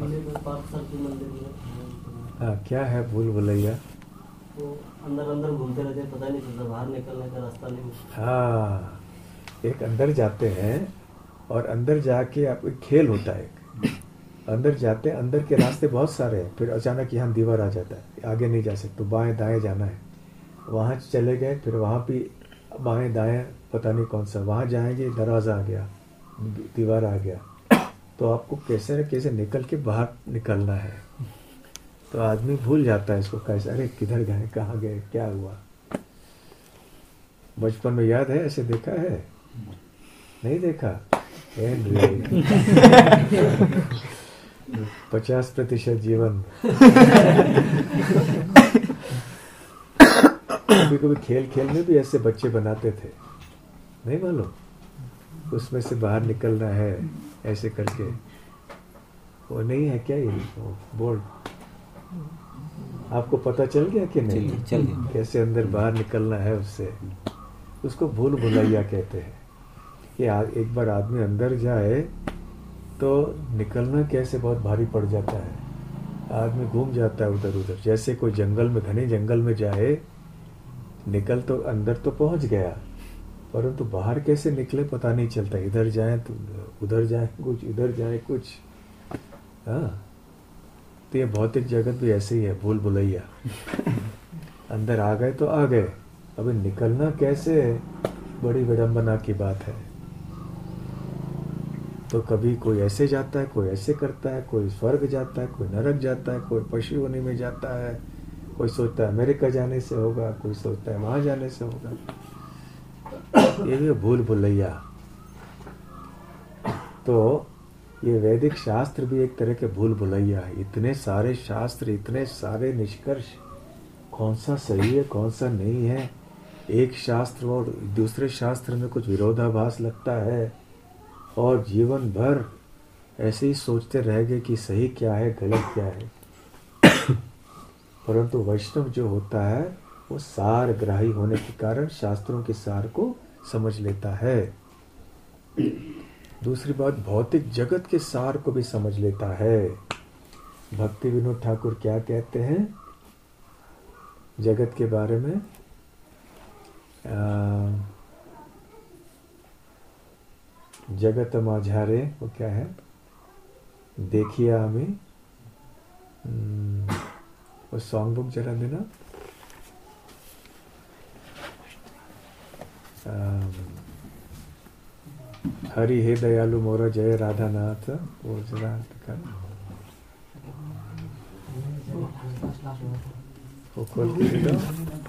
हाँ, क्या है भूल भुलैया? वो अंदर अंदर घूमते रहते हैं, पता नहीं चलता, बाहर निकलने का रास्ता नहीं। हाँ, एक अंदर जाते हैं और अंदर जाके आप खेल होता है। अंदर जाते हैं, अंदर के रास्ते बहुत सारे हैं, फिर अचानक यहाँ दीवार आ जाता है, आगे नहीं जा सकते, बाएं दाएं जाना है। वहाँ चले गए, फिर वहाँ भी बाएं दाएं पता नहीं कौन सा, वहाँ जाएंगे दरवाज़ा आ गया, दीवार आ गया, तो आपको कैसे न कैसे निकल के बाहर निकलना है। तो आदमी भूल जाता है इसको, कैसे, अरे किधर गए, कहाँ गए, क्या हुआ। बचपन में याद है, ऐसे देखा है? नहीं देखा? पचास प्रतिशत जीवन। कभी कभी खेल खेल में भी ऐसे बच्चे बनाते थे, नहीं मालूम? उसमें से बाहर निकलना है ऐसे करके। वो नहीं है क्या ये बोर्ड? आपको पता चल गया कि नहीं? चल, चल गया। कैसे अंदर बाहर निकलना है उससे। उसको भूल भुलैया कहते हैं। कि एक बार आदमी अंदर जाए तो निकलना कैसे बहुत भारी पड़ जाता है। आदमी घूम जाता है उधर उधर, जैसे कोई जंगल में, घने जंगल में जाए, निकल तो अंदर तो पहुंच गया, परंतु तो बाहर कैसे निकले पता नहीं चलता। इधर जाए तो उधर जाए कुछ, इधर जाए कुछ। हाँ, तो ये भौतिक जगत भी ऐसे ही है, भूल भुलैया। अंदर आ गए तो आ गए, अभी निकलना कैसे, बड़ी विडंबना की बात है। तो कभी कोई ऐसे जाता है, कोई ऐसे करता है, कोई स्वर्ग जाता है, कोई नरक जाता है, कोई पशु योनि में जाता है, कोई सोचता है अमेरिका जाने से होगा, कोई सोचता है वहां जाने से होगा। ये भी भूल भुलैया। तो ये वैदिक शास्त्र भी एक तरह के भूल भुलैया है। इतने सारे शास्त्र, इतने सारे निष्कर्ष, कौन सा सही है कौन सा नहीं है। एक शास्त्र और दूसरे शास्त्र में कुछ विरोधाभास लगता है, और जीवन भर ऐसे ही सोचते रह गए कि सही क्या है गलत क्या है। परंतु वैष्णव जो होता है वो सार ग्राही होने के कारण शास्त्रों के सार को समझ लेता है। दूसरी बात, भौतिक जगत के सार को भी समझ लेता है। भक्ति विनोद ठाकुर क्या कहते हैं जगत के बारे में? आ, जगत माझारे, वो क्या है? देखिए हमें वो सॉन्ग बुक जरा देना। हरि हे दयालु मोरा जय राधा नाथ, वो जरा वो खोल के दो।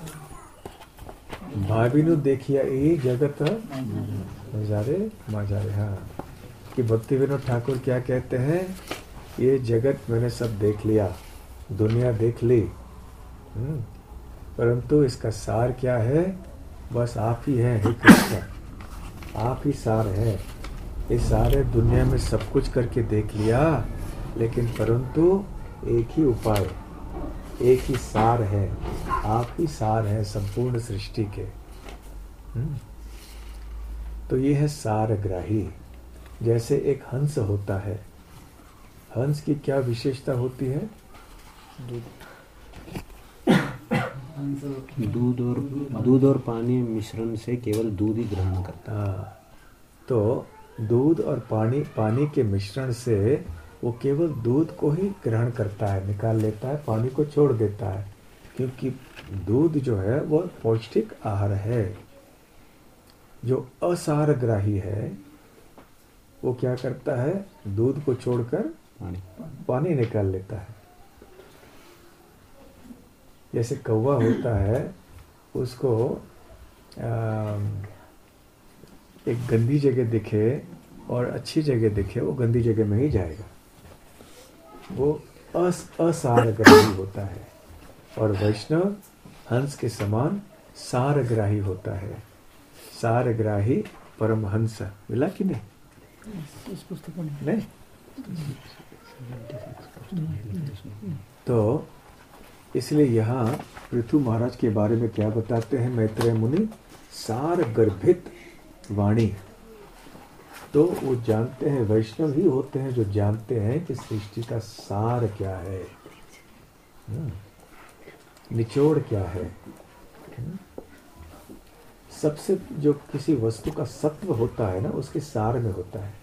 भाभी नु देखिया ये जगत मजारे मजारे। हाँ, कि भक्ति विनोद ठाकुर क्या कहते हैं? ये जगत मैंने सब देख लिया, दुनिया देख ली, परंतु इसका सार क्या है? बस आप ही हैं, हे कृष्ण, आप ही सार है। इस सारे दुनिया में सब कुछ करके देख लिया, लेकिन परंतु एक ही उपाय, एक ही सार है, आप ही सार है संपूर्ण सृष्टि के। तो ये है सारग्राही। जैसे एक हंस होता है, हंस की क्या विशेषता होती है? दूध और दूध और पानी मिश्रण से केवल दूध ही ग्रहण करता है। तो दूध और पानी पानी के मिश्रण से वो केवल दूध को ही ग्रहण करता है, निकाल लेता है, पानी को छोड़ देता है, क्योंकि दूध जो है वो पौष्टिक आहार है। जो असारग्राही है वो क्या करता है? दूध को छोड़कर पानी पानी निकाल लेता है। जैसे कौवा होता है, उसको आ, एक गंदी जगह दिखे और अच्छी जगह दिखे, वो गंदी जगह में ही जाएगा। वो अस असारग्राही होता है। और वैष्णव हंस के समान सारग्राही होता है। सारग्राही परमहंस। मिला कि नहीं? इस पुस्तक में नहीं? तो इसलिए यहाँ पृथु महाराज के बारे में क्या बताते हैं मैत्रेय मुनि? सार गर्भित वाणी। तो वो जानते हैं, वैष्णव ही होते हैं जो जानते हैं कि सृष्टि का सार क्या है, निचोड़ क्या है। सबसे जो किसी वस्तु का सत्व होता है ना, उसके सार में होता है।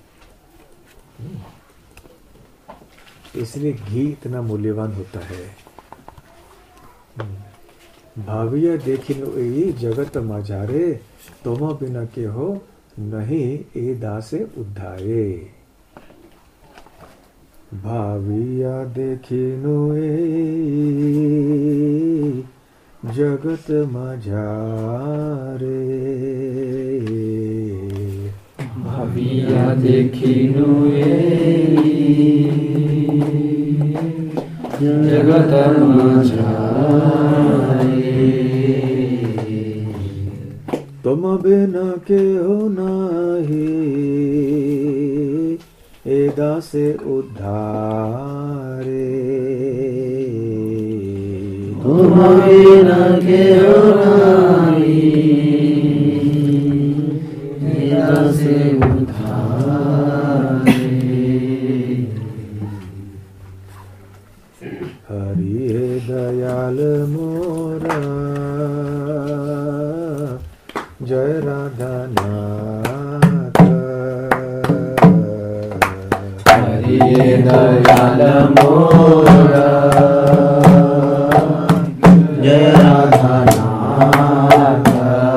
इसलिए घी इतना मूल्यवान होता है। भाविया देखिनो ए जगत मजारे, तोमा बिना के हो नहीं ए दासे उद्धारे। भाविया देखिनो ए जगत मजारे, भाविया देखिनो ए जगत मजारे। तुम बिना के हो नाही ए दासे उद्धारे। तुम बिना के हो नाही ए दासे उद्धारे। हरि हे दयाल मोरा जय राधा नाथ। हरि हे दयाल मोरा जय राधा नाथ।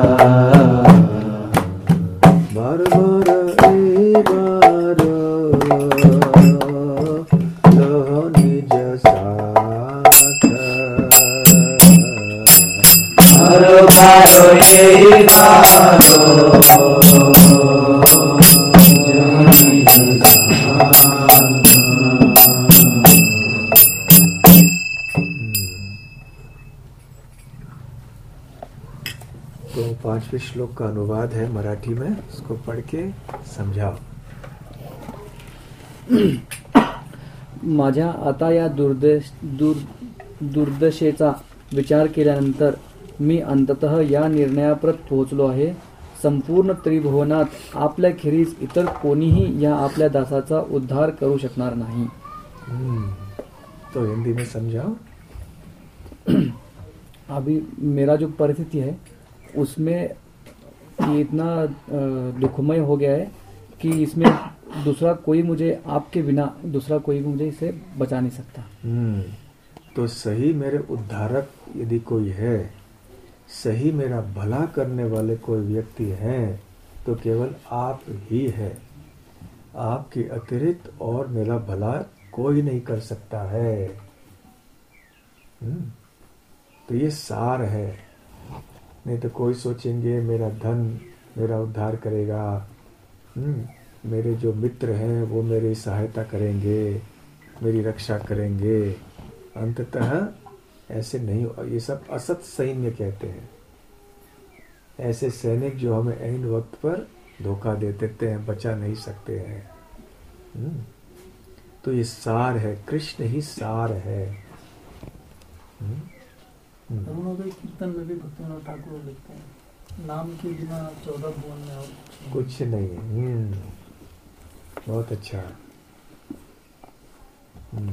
बार बार ए बार लहो निज साथ। बारो बारो ये बारो तो पांचवें श्लोक का अनुवाद है मराठी में, उसको पढ़ के समझाओ। माझ्या आता या दुर्देश दूर दुर्दशेचा विचार केल्यानंतर मी अंततः या निर्णयाप्रत पोहोचलो आहे, संपूर्ण त्रिभुवनात आपल्याखेरीज इतर कोणीही या आपल्या दासाचा उद्धार करू शकणार नाही. तो हिंदी में समझाओ. अभी मेरा जो परिस्थिति है उसमें ये इतना दुखमय हो गया है कि इसमें दूसरा कोई मुझे आपके बिना दूसरा कोई मुझे इसे बचा नहीं सकता. हम्म तो सही मेरे उद्धारक यदि कोई है, सही मेरा भला करने वाले कोई व्यक्ति हैं, तो केवल आप ही है. आपके अतिरिक्त और मेरा भला कोई नहीं कर सकता है. हम्म तो ये सार है. नहीं तो कोई सोचेंगे मेरा धन मेरा उद्धार करेगा, हम्म मेरे जो मित्र हैं वो मेरी सहायता करेंगे, मेरी रक्षा करेंगे. अंततः ऐसे नहीं. ये सब असत सैन्य कहते हैं. ऐसे सैनिक जो हमें ऐन वक्त पर धोखा दे देते हैं, बचा नहीं सकते हैं. हम्म तो ये सार है, कृष्ण ही सार है. अरुणोदय कीर्तन में भी भक्तिविनोद ठाकुर लिखते हैं, नाम के बिना चौदह भुवन में और कुछ नहीं. हम्म बहुत अच्छा. हम्म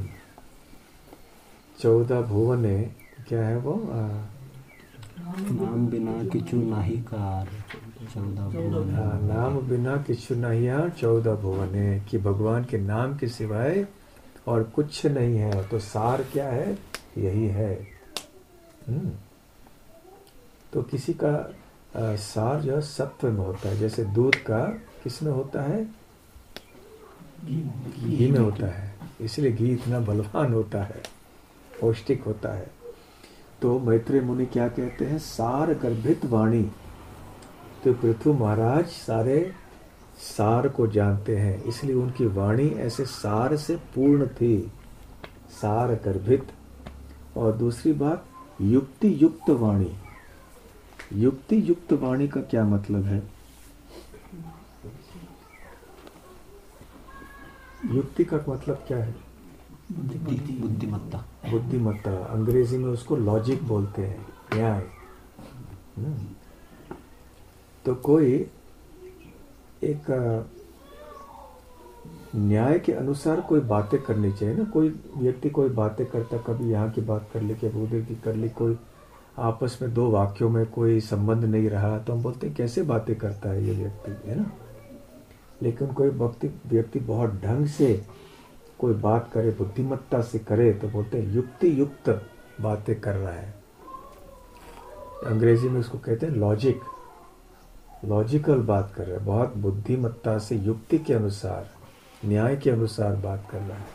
चौदह भुवने क्या है वो? आ, नाम बिना किछु नाही कार. चौदह भुवन. हाँ, नाम बिना किछु नहीं है चौदह भुवने, कि भगवान के नाम के सिवाय और कुछ नहीं है. तो सार क्या है? यही है. हम्म तो किसी का आ, सार जो सत्व में होता है, जैसे दूध का किस में होता है? घी में होता है. इसलिए घी इतना बलवान होता है, पौष्टिक होता है. तो मैत्रेय मुनि क्या कहते हैं? सार गर्भित वाणी. तो पृथु महाराज सारे सार को जानते हैं, इसलिए उनकी वाणी ऐसे सार से पूर्ण थी, सार गर्भित. और दूसरी बात, युक्ति युक्त वाणी. युक्ति युक्त वाणी का क्या मतलब है? युक्ति का मतलब क्या है? बुद्धिमत्ता. बुद्धिमत्ता. अंग्रेजी में उसको लॉजिक बोलते हैं, न्याय. तो कोई एक न्याय के अनुसार कोई बातें करनी चाहिए ना. कोई व्यक्ति कोई बातें करता, कभी यहाँ की बात कर ली, कभी उधर की कर ली, कोई आपस में दो वाक्यों में कोई संबंध नहीं रहा, तो हम बोलते हैं कैसे बातें करता है ये व्यक्ति, है ना. लेकिन कोई व्यक्ति व्यक्ति बहुत ढंग से कोई बात करे, बुद्धिमत्ता से करे, तो बोलते हैं युक्ति युक्त बातें कर रहा है. अंग्रेजी में उसको कहते हैं लॉजिक. लॉजिकल बात कर रहा है, बहुत बुद्धिमत्ता से, युक्ति के अनुसार, न्याय के अनुसार बात कर रहा है.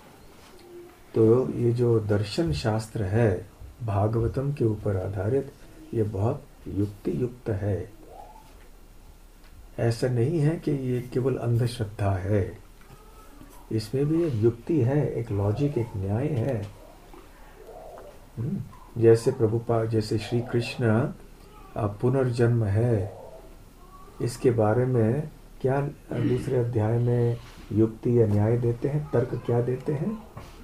तो ये जो दर्शन शास्त्र है भागवतम के ऊपर आधारित, ये बहुत युक्ति युक्त है. ऐसा नहीं है कि ये केवल अंधश्रद्धा है. इसमें भी एक युक्ति है, एक लॉजिक, एक न्याय है. जैसे प्रभुपाद, जैसे श्री कृष्ण पुनर्जन्म है, इसके बारे में क्या दूसरे अध्याय में युक्ति या न्याय देते हैं, तर्क क्या देते हैं?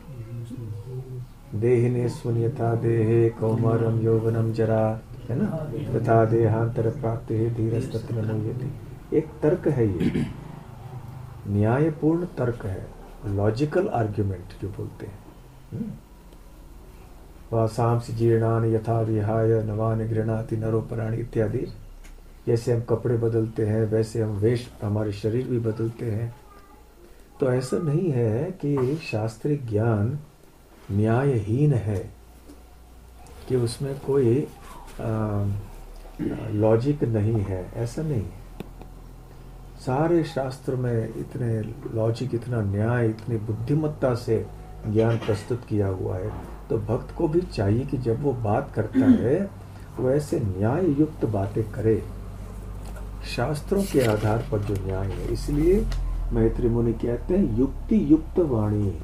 देहिने स्वन्यथा देहे कौमारम यौवनम जरा, है ना, तथा देहांतर प्राप्ति है धीरस्तत्र नयति. एक तर्क है, ये न्यायपूर्ण तर्क है, लॉजिकल आर्ग्यूमेंट जो बोलते हैं. वासांस जीर्णान यथा विहाय नवान गृह्णाति नरोपराणि इत्यादि. जैसे हम कपड़े बदलते हैं वैसे हम वेश, हमारे शरीर भी बदलते हैं. तो ऐसा नहीं है कि शास्त्रीय ज्ञान न्यायहीन है, कि उसमें कोई लॉजिक नहीं है, ऐसा नहीं. सारे शास्त्र में इतने लॉजिक, इतना न्याय, इतनी बुद्धिमत्ता से ज्ञान प्रस्तुत किया हुआ है. तो भक्त को भी चाहिए कि जब वो बात करता है वो ऐसे न्याय युक्त बातें करे, शास्त्रों के आधार पर जो न्याय है. इसलिए मैत्रेय मुनि कहते हैं युक्ति युक्त वाणी.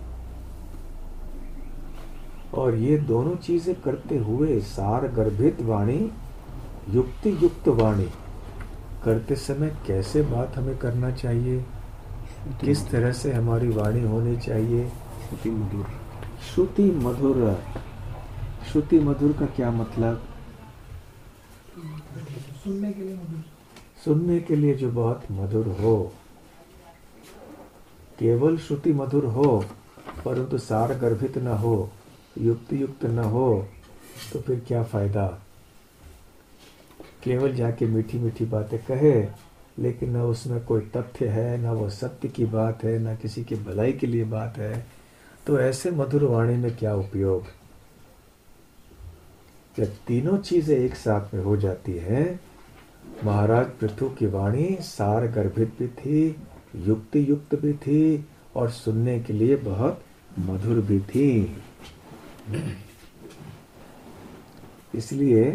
और ये दोनों चीजें करते हुए, सार गर्भित वाणी, युक्ति युक्त वाणी करते समय कैसे बात हमें करना चाहिए, किस तरह से हमारी वाणी होनी चाहिए? श्रुति मधुर. श्रुति मधुर. श्रुति मधुर का क्या मतलब? सुनने के लिए मधुर। सुनने के लिए जो बहुत मधुर हो। केवल श्रुति मधुर हो परंतु सार गर्भित न हो, युक्त युक्त न हो, तो फिर क्या फायदा? केवल जाके मीठी मीठी बातें कहे लेकिन न उसमें कोई तथ्य है, न वो सत्य की बात है, न किसी की भलाई के लिए बात है, तो ऐसे मधुर वाणी में क्या उपयोग? जब तीनों चीजें एक साथ में हो जाती हैं, महाराज पृथु की वाणी सार गर्भित भी थी, युक्ति युक्त भी थी और सुनने के लिए बहुत मधुर भी थी। इसलिए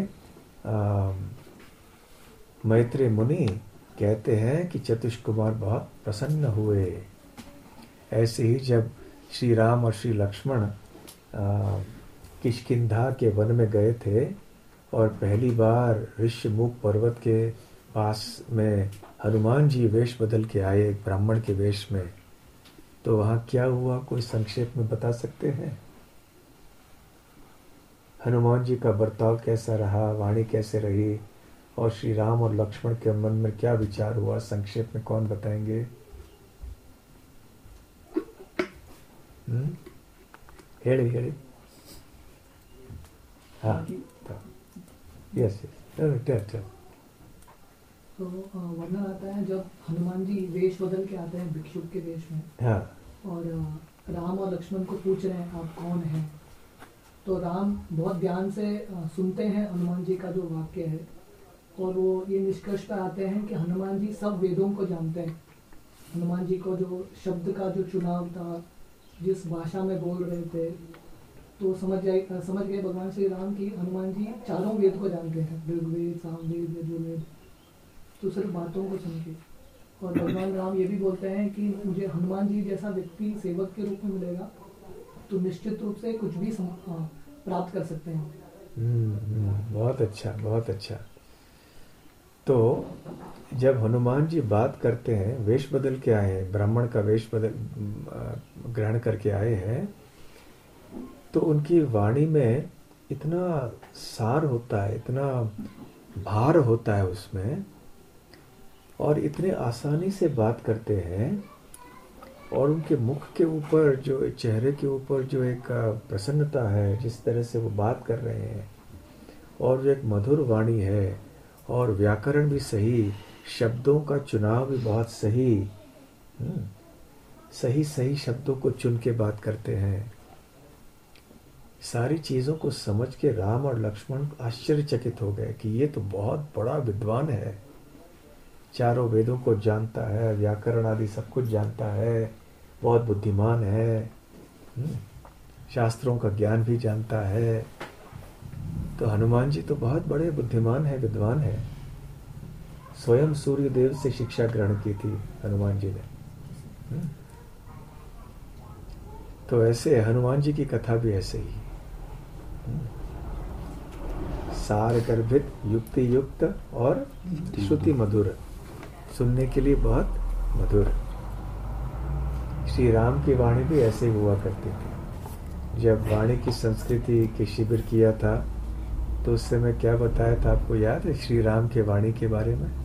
मैत्रेय मुनि कहते हैं कि चतुष कुमार बहुत प्रसन्न हुए। ऐसे ही जब श्री राम और श्री लक्ष्मण किष्किंधा के वन में गए थे और पहली बार ऋष्यमुख पर्वत के पास में हनुमान जी वेश बदल के आए एक ब्राह्मण के वेश में, तो वहां क्या हुआ, कोई संक्षेप में बता सकते हैं? हनुमान जी का बर्ताव कैसा रहा, वाणी कैसे रही, और श्री राम और लक्ष्मण के मन में क्या विचार हुआ, संक्षेप में कौन बताएंगे? हम्म हेड़ी हेड़ी हाँ यस यस तो वर्णन आता है जब हनुमान जी वेश बदल के आते हैं भिक्षुक के वेश में, हाँ, और राम और लक्ष्मण को पूछ रहे हैं आप कौन हैं, तो राम बहुत ध्यान से सुनते हैं हनुमान जी का जो वाक्य है, और वो ये निष्कर्ष पर आते हैं कि हनुमान जी सब वेदों को जानते हैं। हनुमान जी को जो शब्द का जो चुनाव था, जिस भाषा में बोल रहे थे, तो समझ जाए समझ गए भगवान श्री राम की हनुमान जी चारों वेद को जानते हैं, ऋग्वेद, सामवेद, यजुर्वेद, तो सिर्फ बातों को सुन के। और भगवान राम ये भी बोलते हैं कि मुझे हनुमान जी जैसा व्यक्ति सेवक के रूप में मिलेगा तो निश्चित रूप से कुछ भी प्राप्त कर सकते हैं। हम्म बहुत अच्छा, बहुत अच्छा। तो जब हनुमान जी बात करते हैं, वेश बदल के आए हैं, ब्राह्मण का वेश बदल ग्रहण करके आए हैं, तो उनकी वाणी में इतना सार होता है, इतना भार होता है उसमें, और इतने आसानी से बात करते हैं, और उनके मुख के ऊपर जो चेहरे के ऊपर जो एक प्रसन्नता है, जिस तरह से वो बात कर रहे हैं, और जो एक मधुर वाणी है, और व्याकरण भी सही, शब्दों का चुनाव भी बहुत सही, सही सही शब्दों को चुन के बात करते हैं। सारी चीजों को समझ के राम और लक्ष्मण आश्चर्यचकित हो गए कि ये तो बहुत बड़ा विद्वान है, चारों वेदों को जानता है, व्याकरण आदि सब कुछ जानता है, बहुत बुद्धिमान है, शास्त्रों का ज्ञान भी जानता है। तो हनुमान जी तो बहुत बड़े बुद्धिमान है, विद्वान है। स्वयं सूर्य देव से शिक्षा ग्रहण की थी हनुमान जी ने। तो ऐसे हनुमान जी की कथा भी ऐसे ही, सार गर्भित, युक्ति युक्त और श्रुति मधुर, सुनने के लिए बहुत मधुर। श्री राम की वाणी भी ऐसे ही हुआ करती थी। जब वाणी की संस्कृति के शिविर किया था तो उस समय क्या बताया था, आपको याद है श्री राम के वाणी के बारे में?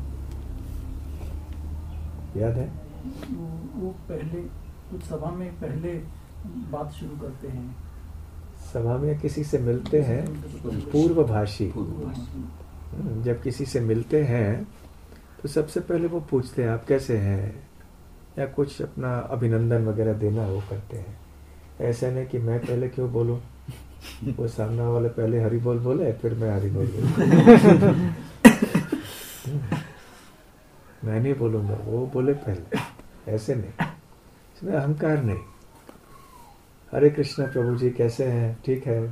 याद है? वो पहले कुछ सभा में पहले बात शुरू करते हैं, सभा में किसी से मिलते हैं, पूर्वभाषी जब किसी से मिलते हैं तो सबसे पहले वो पूछते हैं आप कैसे हैं, या कुछ अपना अभिनंदन वगैरह देना वो करते हैं। ऐसा नहीं कि मैं पहले क्यों बोलूं, वो सामने वाले पहले हरि बोल बोले फिर मैं हरि बोल बोलूं। मैं नहीं बोलूंगा, वो बोले पहले, ऐसे नहीं, इसमें अहंकार नहीं। हरे कृष्णा प्रभु जी कैसे हैं, ठीक है,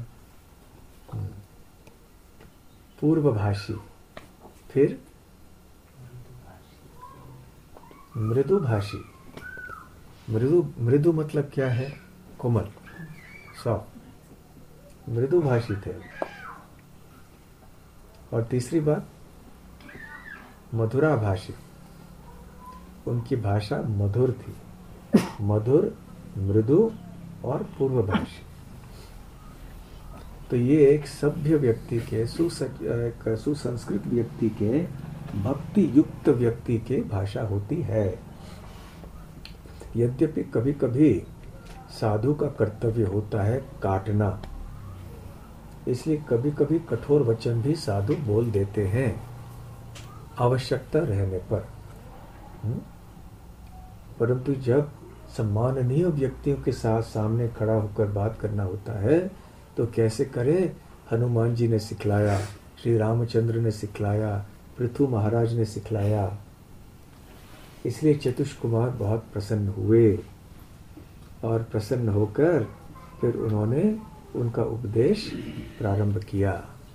पूर्वभाषी। फिर मृदुभाषी। मृदु मृदु मतलब क्या है? कोमल, सॉफ्ट, मृदुभाषी थे। और तीसरी बात मधुराभाषी, उनकी भाषा मधुर थी, मधुर, मृदु और पूर्वभाषी। तो ये एक सभ्य व्यक्ति के सुसच एक सुसंस्कृत व्यक्ति के भक्ति युक्त व्यक्ति के भाषा होती है। यद्यपि कभी कभी साधु का कर्तव्य होता है काटना, इसलिए कभी कभी कठोर वचन भी साधु बोल देते हैं आवश्यकता रहने पर। परंतु जब सम्माननीय व्यक्तियों के साथ सामने खड़ा होकर बात करना होता है तो कैसे करें? हनुमान जी ने सिखलाया, श्री रामचंद्र ने सिखलाया, पृथु महाराज ने सिखलाया। इसलिए चतुष कुमार बहुत प्रसन्न हुए और प्रसन्न होकर फिर उन्होंने उनका उपदेश प्रारंभ किया।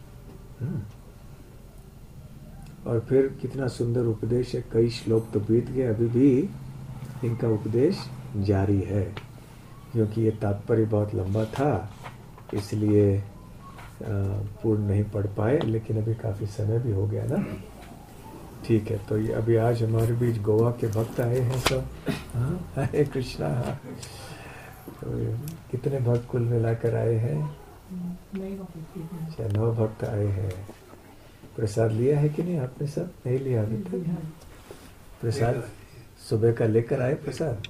और फिर कितना सुंदर उपदेश है, कई श्लोक तो बीत गए, अभी भी इनका उपदेश जारी है। क्योंकि ये तात्पर्य बहुत लंबा था इसलिए पूर्ण नहीं पढ़ पाए, लेकिन अभी काफ़ी समय भी हो गया ना। ठीक है, तो ये अभी आज हमारे बीच गोवा के भक्त आए हैं सब। हाँ, हरे कृष्णा। तो कितने भक्त कुल मिलाकर आए हैं? अच्छा, नौ भक्त आए हैं। प्रसाद लिया है कि नहीं आपने? सब नहीं लिया अभी तक? प्रसाद सुबह का लेकर आए प्रसाद?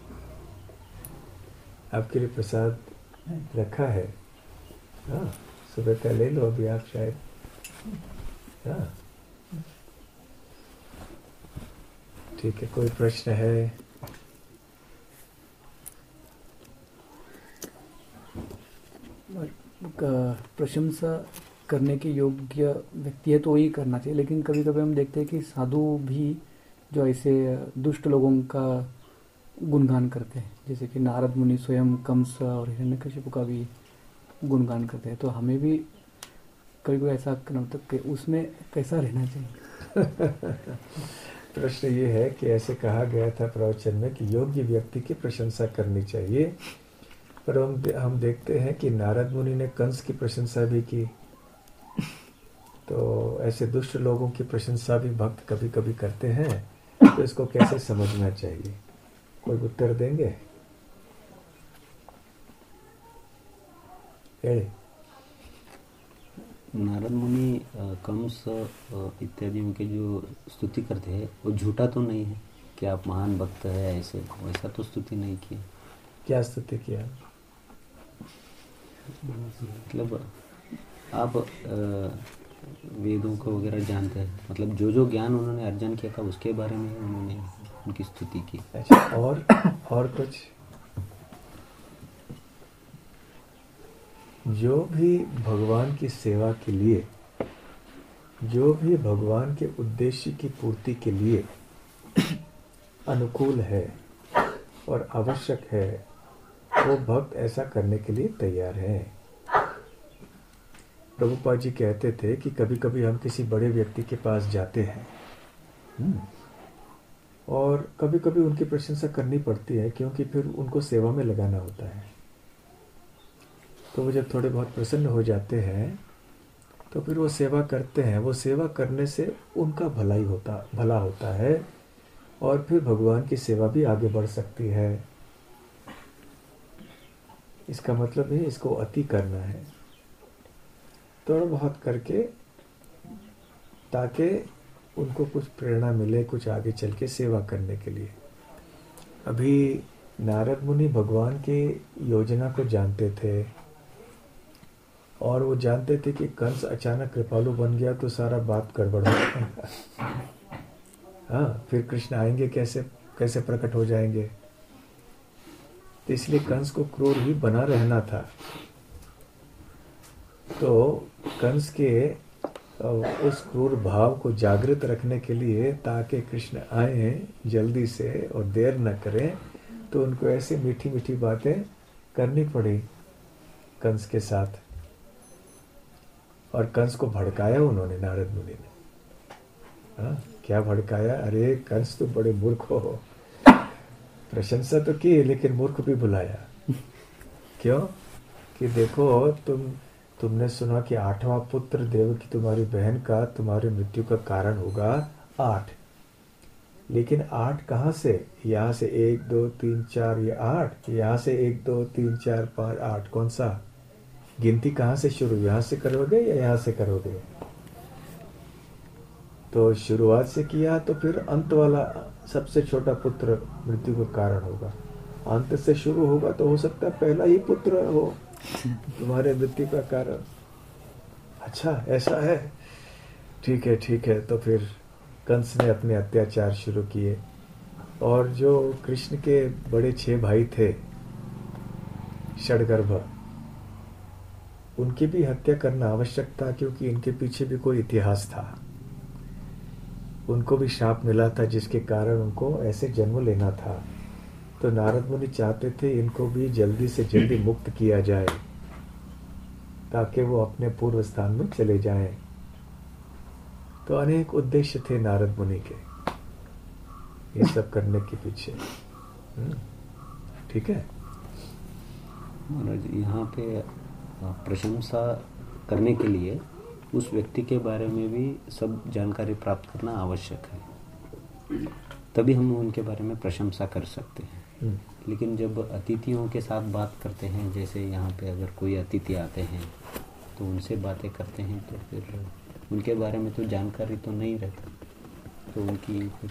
आपके लिए प्रसाद रखा है। हाँ, सुबह का ले लो अभी आप शायद। हाँ, ठीक है। कोई प्रश्न है? प्रशंसा करने के योग्य व्यक्ति है तो वही करना चाहिए, लेकिन कभी कभी हम देखते हैं कि साधु भी जो ऐसे दुष्ट लोगों का गुणगान करते हैं, जैसे कि नारद मुनि स्वयं कंस और हिरण्यकशिपु का भी गुणगान करते हैं। तो हमें भी कभी कभी ऐसा करना होता है कि उसमें कैसा रहना चाहिए? प्रश्न ये है कि ऐसे कहा गया था प्रवचन में कि योग्य व्यक्ति की प्रशंसा करनी चाहिए, पर हम हम देखते हैं कि नारद मुनि ने कंस की प्रशंसा भी की। तो ऐसे दुष्ट लोगों की प्रशंसा भी भक्त कभी कभी करते हैं, तो इसको कैसे समझना चाहिए? कोई उत्तर देंगे? नारद मुनि कंस इत्यादियों के जो स्तुति करते हैं वो झूठा तो नहीं है कि आप महान भक्त है, ऐसे वैसा तो स्तुति नहीं की। क्या स्तुति किया? मतलब आप वेदों को वगैरह जानते हैं, मतलब जो जो ज्ञान उन्होंने अर्जन किया था उसके बारे में उन्होंने उनकी स्तुति की। अच्छा, और और कुछ? जो भी भगवान की सेवा के लिए, जो भी भगवान के उद्देश्य की पूर्ति के लिए अनुकूल है और आवश्यक है, वो भक्त ऐसा करने के लिए तैयार हैं। प्रभुपाद जी कहते थे कि कभी कभी हम किसी बड़े व्यक्ति के पास जाते हैं और कभी कभी उनकी प्रशंसा करनी पड़ती है, क्योंकि फिर उनको सेवा में लगाना होता है। तो वो जब थोड़े बहुत प्रसन्न हो जाते हैं तो फिर वो सेवा करते हैं। वो सेवा करने से उनका भलाई होता भला होता है और फिर भगवान की सेवा भी आगे बढ़ सकती है। इसका मतलब है इसको अति करना है, थोड़ा बहुत करके, ताकि उनको कुछ प्रेरणा मिले कुछ आगे चल के सेवा करने के लिए। अभी नारद मुनि भगवान की योजना को जानते थे और वो जानते थे कि कंस अचानक कृपालु बन गया तो सारा बात गड़बड़ हो जाएगा। हाँ, फिर कृष्ण आएंगे कैसे, कैसे प्रकट हो जाएंगे। तो इसलिए कंस को क्रूर ही बना रहना था। तो कंस के उस क्रूर भाव को जागृत रखने के लिए, ताकि कृष्ण आए जल्दी से और देर न करें, तो उनको ऐसे मीठी मीठी बातें करनी पड़ी कंस के साथ। और कंस को भड़काया उन्होंने, नारद मुनि ने। हाँ, क्या भड़काया? अरे कंस तो बड़े मूर्ख हो, प्रशंसा तो की लेकिन मूर्ख भी बुलाया। क्यों? कि देखो, तुम तुमने सुना कि आठवां पुत्र देवकी तुम्हारी बहन का तुम्हारी मृत्यु का कारण होगा आठ, लेकिन आठ कहाँ से? यहाँ से एक दो तीन चार, ये आठ, यहाँ से एक दो तीन चार पाँच आठ, कौन सा? गिनती कहाँ से शुरू, यहाँ से करोगे या यहाँ से करोगे? तो शुरुआत से किया तो फिर अंत वाला सबसे छोटा पुत्र मृत्यु का कारण होगा। अंत से शुरू होगा तो हो सकता है पहला ही पुत्र हो तुम्हारे मृत्यु का कारण। अच्छा ऐसा है, ठीक है ठीक है। तो फिर कंस ने अपने अत्याचार शुरू किए, और जो कृष्ण के बड़े छह भाई थे षडगर्भ, उनकी भी हत्या करना आवश्यक था, क्योंकि इनके पीछे भी कोई इतिहास था। उनको भी श्राप मिला था जिसके कारण उनको ऐसे जन्म लेना था। तो नारद मुनि चाहते थे इनको भी जल्दी से जल्दी मुक्त किया जाए, ताकि वो अपने पूर्व स्थान में चले जाएं। तो अनेक उद्देश्य थे नारद मुनि के ये सब करने के पीछे। ठीक है महाराज, यहाँ पे प्रशंसा करने के लिए उस व्यक्ति के बारे में भी सब जानकारी प्राप्त करना आवश्यक है, तभी हम उनके बारे में प्रशंसा कर सकते हैं। लेकिन जब अतिथियों के साथ बात करते हैं, जैसे यहाँ पे अगर कोई अतिथि आते हैं तो उनसे बातें करते हैं, तो फिर उनके बारे में तो जानकारी तो नहीं रहता, तो उनकी कुछ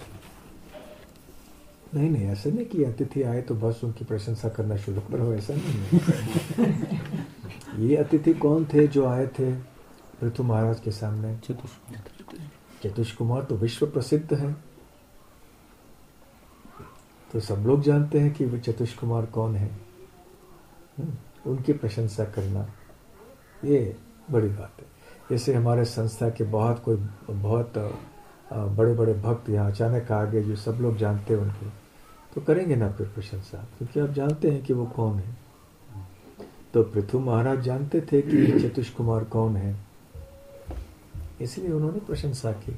नहीं नहीं ऐसे नहीं कि अतिथि आए तो बस उनकी प्रशंसा करना शुरू करो, ऐसा नहीं है। ये अतिथि कौन थे जो आए थे पृथु महाराज के सामने? चतुष कुमार तो विश्व प्रसिद्ध है, तो सब लोग जानते हैं कि वो चतुष कुमार कौन है। उनकी प्रशंसा करना ये बड़ी बात है। जैसे हमारे संस्था के बहुत कोई बहुत बड़े बड़े भक्त यहाँ अचानक आ गए जो सब लोग जानते हैं उनके, तो करेंगे ना फिर प्रशंसा, क्योंकि आप जानते हैं कि वो कौन है। तो पृथु महाराज जानते थे कि चतुष कुमार कौन है, इसलिए उन्होंने प्रशंसा की।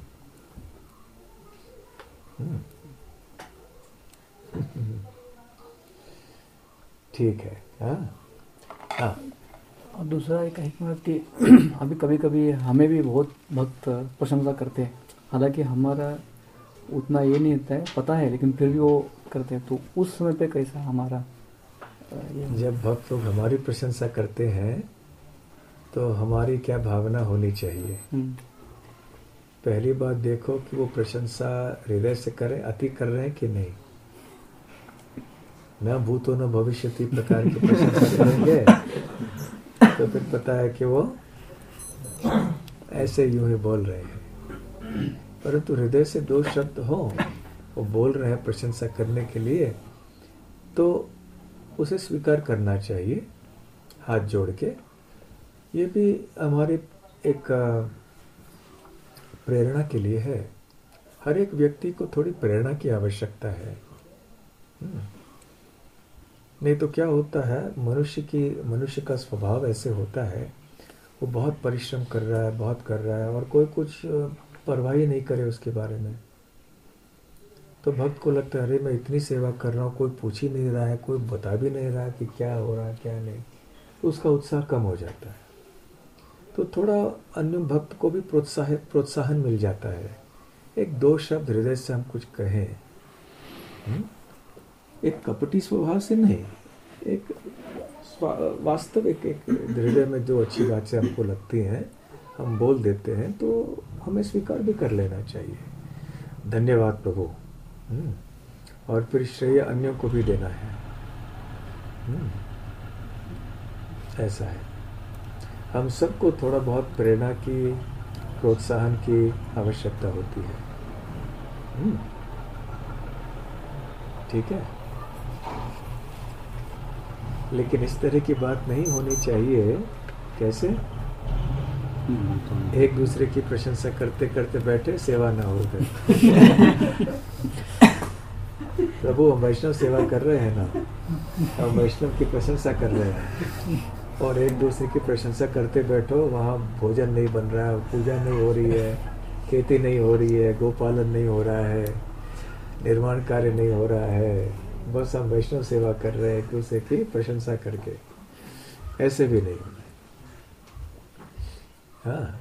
ठीक है। हाँ हाँ। और दूसरा एक है कि अभी कभी कभी हमें भी बहुत भक्त प्रशंसा करते हैं, हालांकि हमारा उतना ये नहीं होता है, पता है, लेकिन फिर भी वो करते हैं। तो उस समय पे कैसा हमारा ये? जब भक्त लोग हमारी प्रशंसा करते हैं तो हमारी क्या भावना होनी चाहिए? पहली बात देखो कि वो प्रशंसा हृदय से करें, अति कर रहे हैं कि नहीं। न भूतो न भविष्यति प्रकार की प्रशंसा करेंगे तो फिर पता है कि वो ऐसे यूं ही बोल रहे हैं। परंतु हृदय से दो शब्द हो, वो बोल रहे हैं प्रशंसा करने के लिए, तो उसे स्वीकार करना चाहिए हाथ जोड़ के। ये भी हमारी एक प्रेरणा के लिए है। हर एक व्यक्ति को थोड़ी प्रेरणा की आवश्यकता है। नहीं तो क्या होता है, मनुष्य की मनुष्य का स्वभाव ऐसे होता है, वो बहुत परिश्रम कर रहा है, बहुत कर रहा है, और कोई कुछ परवाह ही नहीं करे उसके बारे में। तो भक्त को लगता है अरे मैं इतनी सेवा कर रहा हूँ, कोई पूछ ही नहीं रहा है, कोई बता भी नहीं रहा है कि क्या हो रहा है क्या नहीं, तो उसका उत्साह कम हो जाता है। तो थोड़ा अन्य भक्त को भी प्रोत्साहित प्रोत्साहन मिल जाता है। एक दो शब्द हृदय से हम कुछ कहें, एक कपटी स्वभाव से नहीं, एक वास्तविक एक हृदय में जो अच्छी बातें हमको लगती हैं हम बोल देते हैं, तो हमें स्वीकार भी कर लेना चाहिए। धन्यवाद प्रभु, और फिर श्रेय अन्यों को भी देना है। ऐसा है। हम सबको थोड़ा बहुत प्रेरणा की, प्रोत्साहन की आवश्यकता होती है। ठीक है, लेकिन इस तरह की बात नहीं होनी चाहिए। कैसे? एक दूसरे की प्रशंसा करते करते बैठे, सेवा ना हो गई। प्रभु हम वैष्णव सेवा कर रहे हैं ना, हम वैष्णव की प्रशंसा कर रहे हैं, और एक दूसरे की प्रशंसा करते बैठो, वहाँ भोजन नहीं बन रहा है, पूजा नहीं हो रही है, खेती नहीं हो रही है, गोपालन नहीं हो रहा है, निर्माण कार्य नहीं हो रहा है, बस हम वैष्णव सेवा कर रहे हैं एक दूसरे की प्रशंसा करके। ऐसे भी नहीं होना। हाँ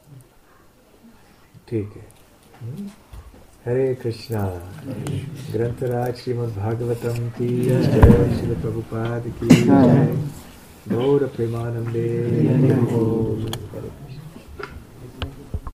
ठीक है। हरे कृष्णा। ग्रंथराज श्रीमद् भागवतम की जय, श्री प्रभुपाद की जय। गौर प्रेमानंदे।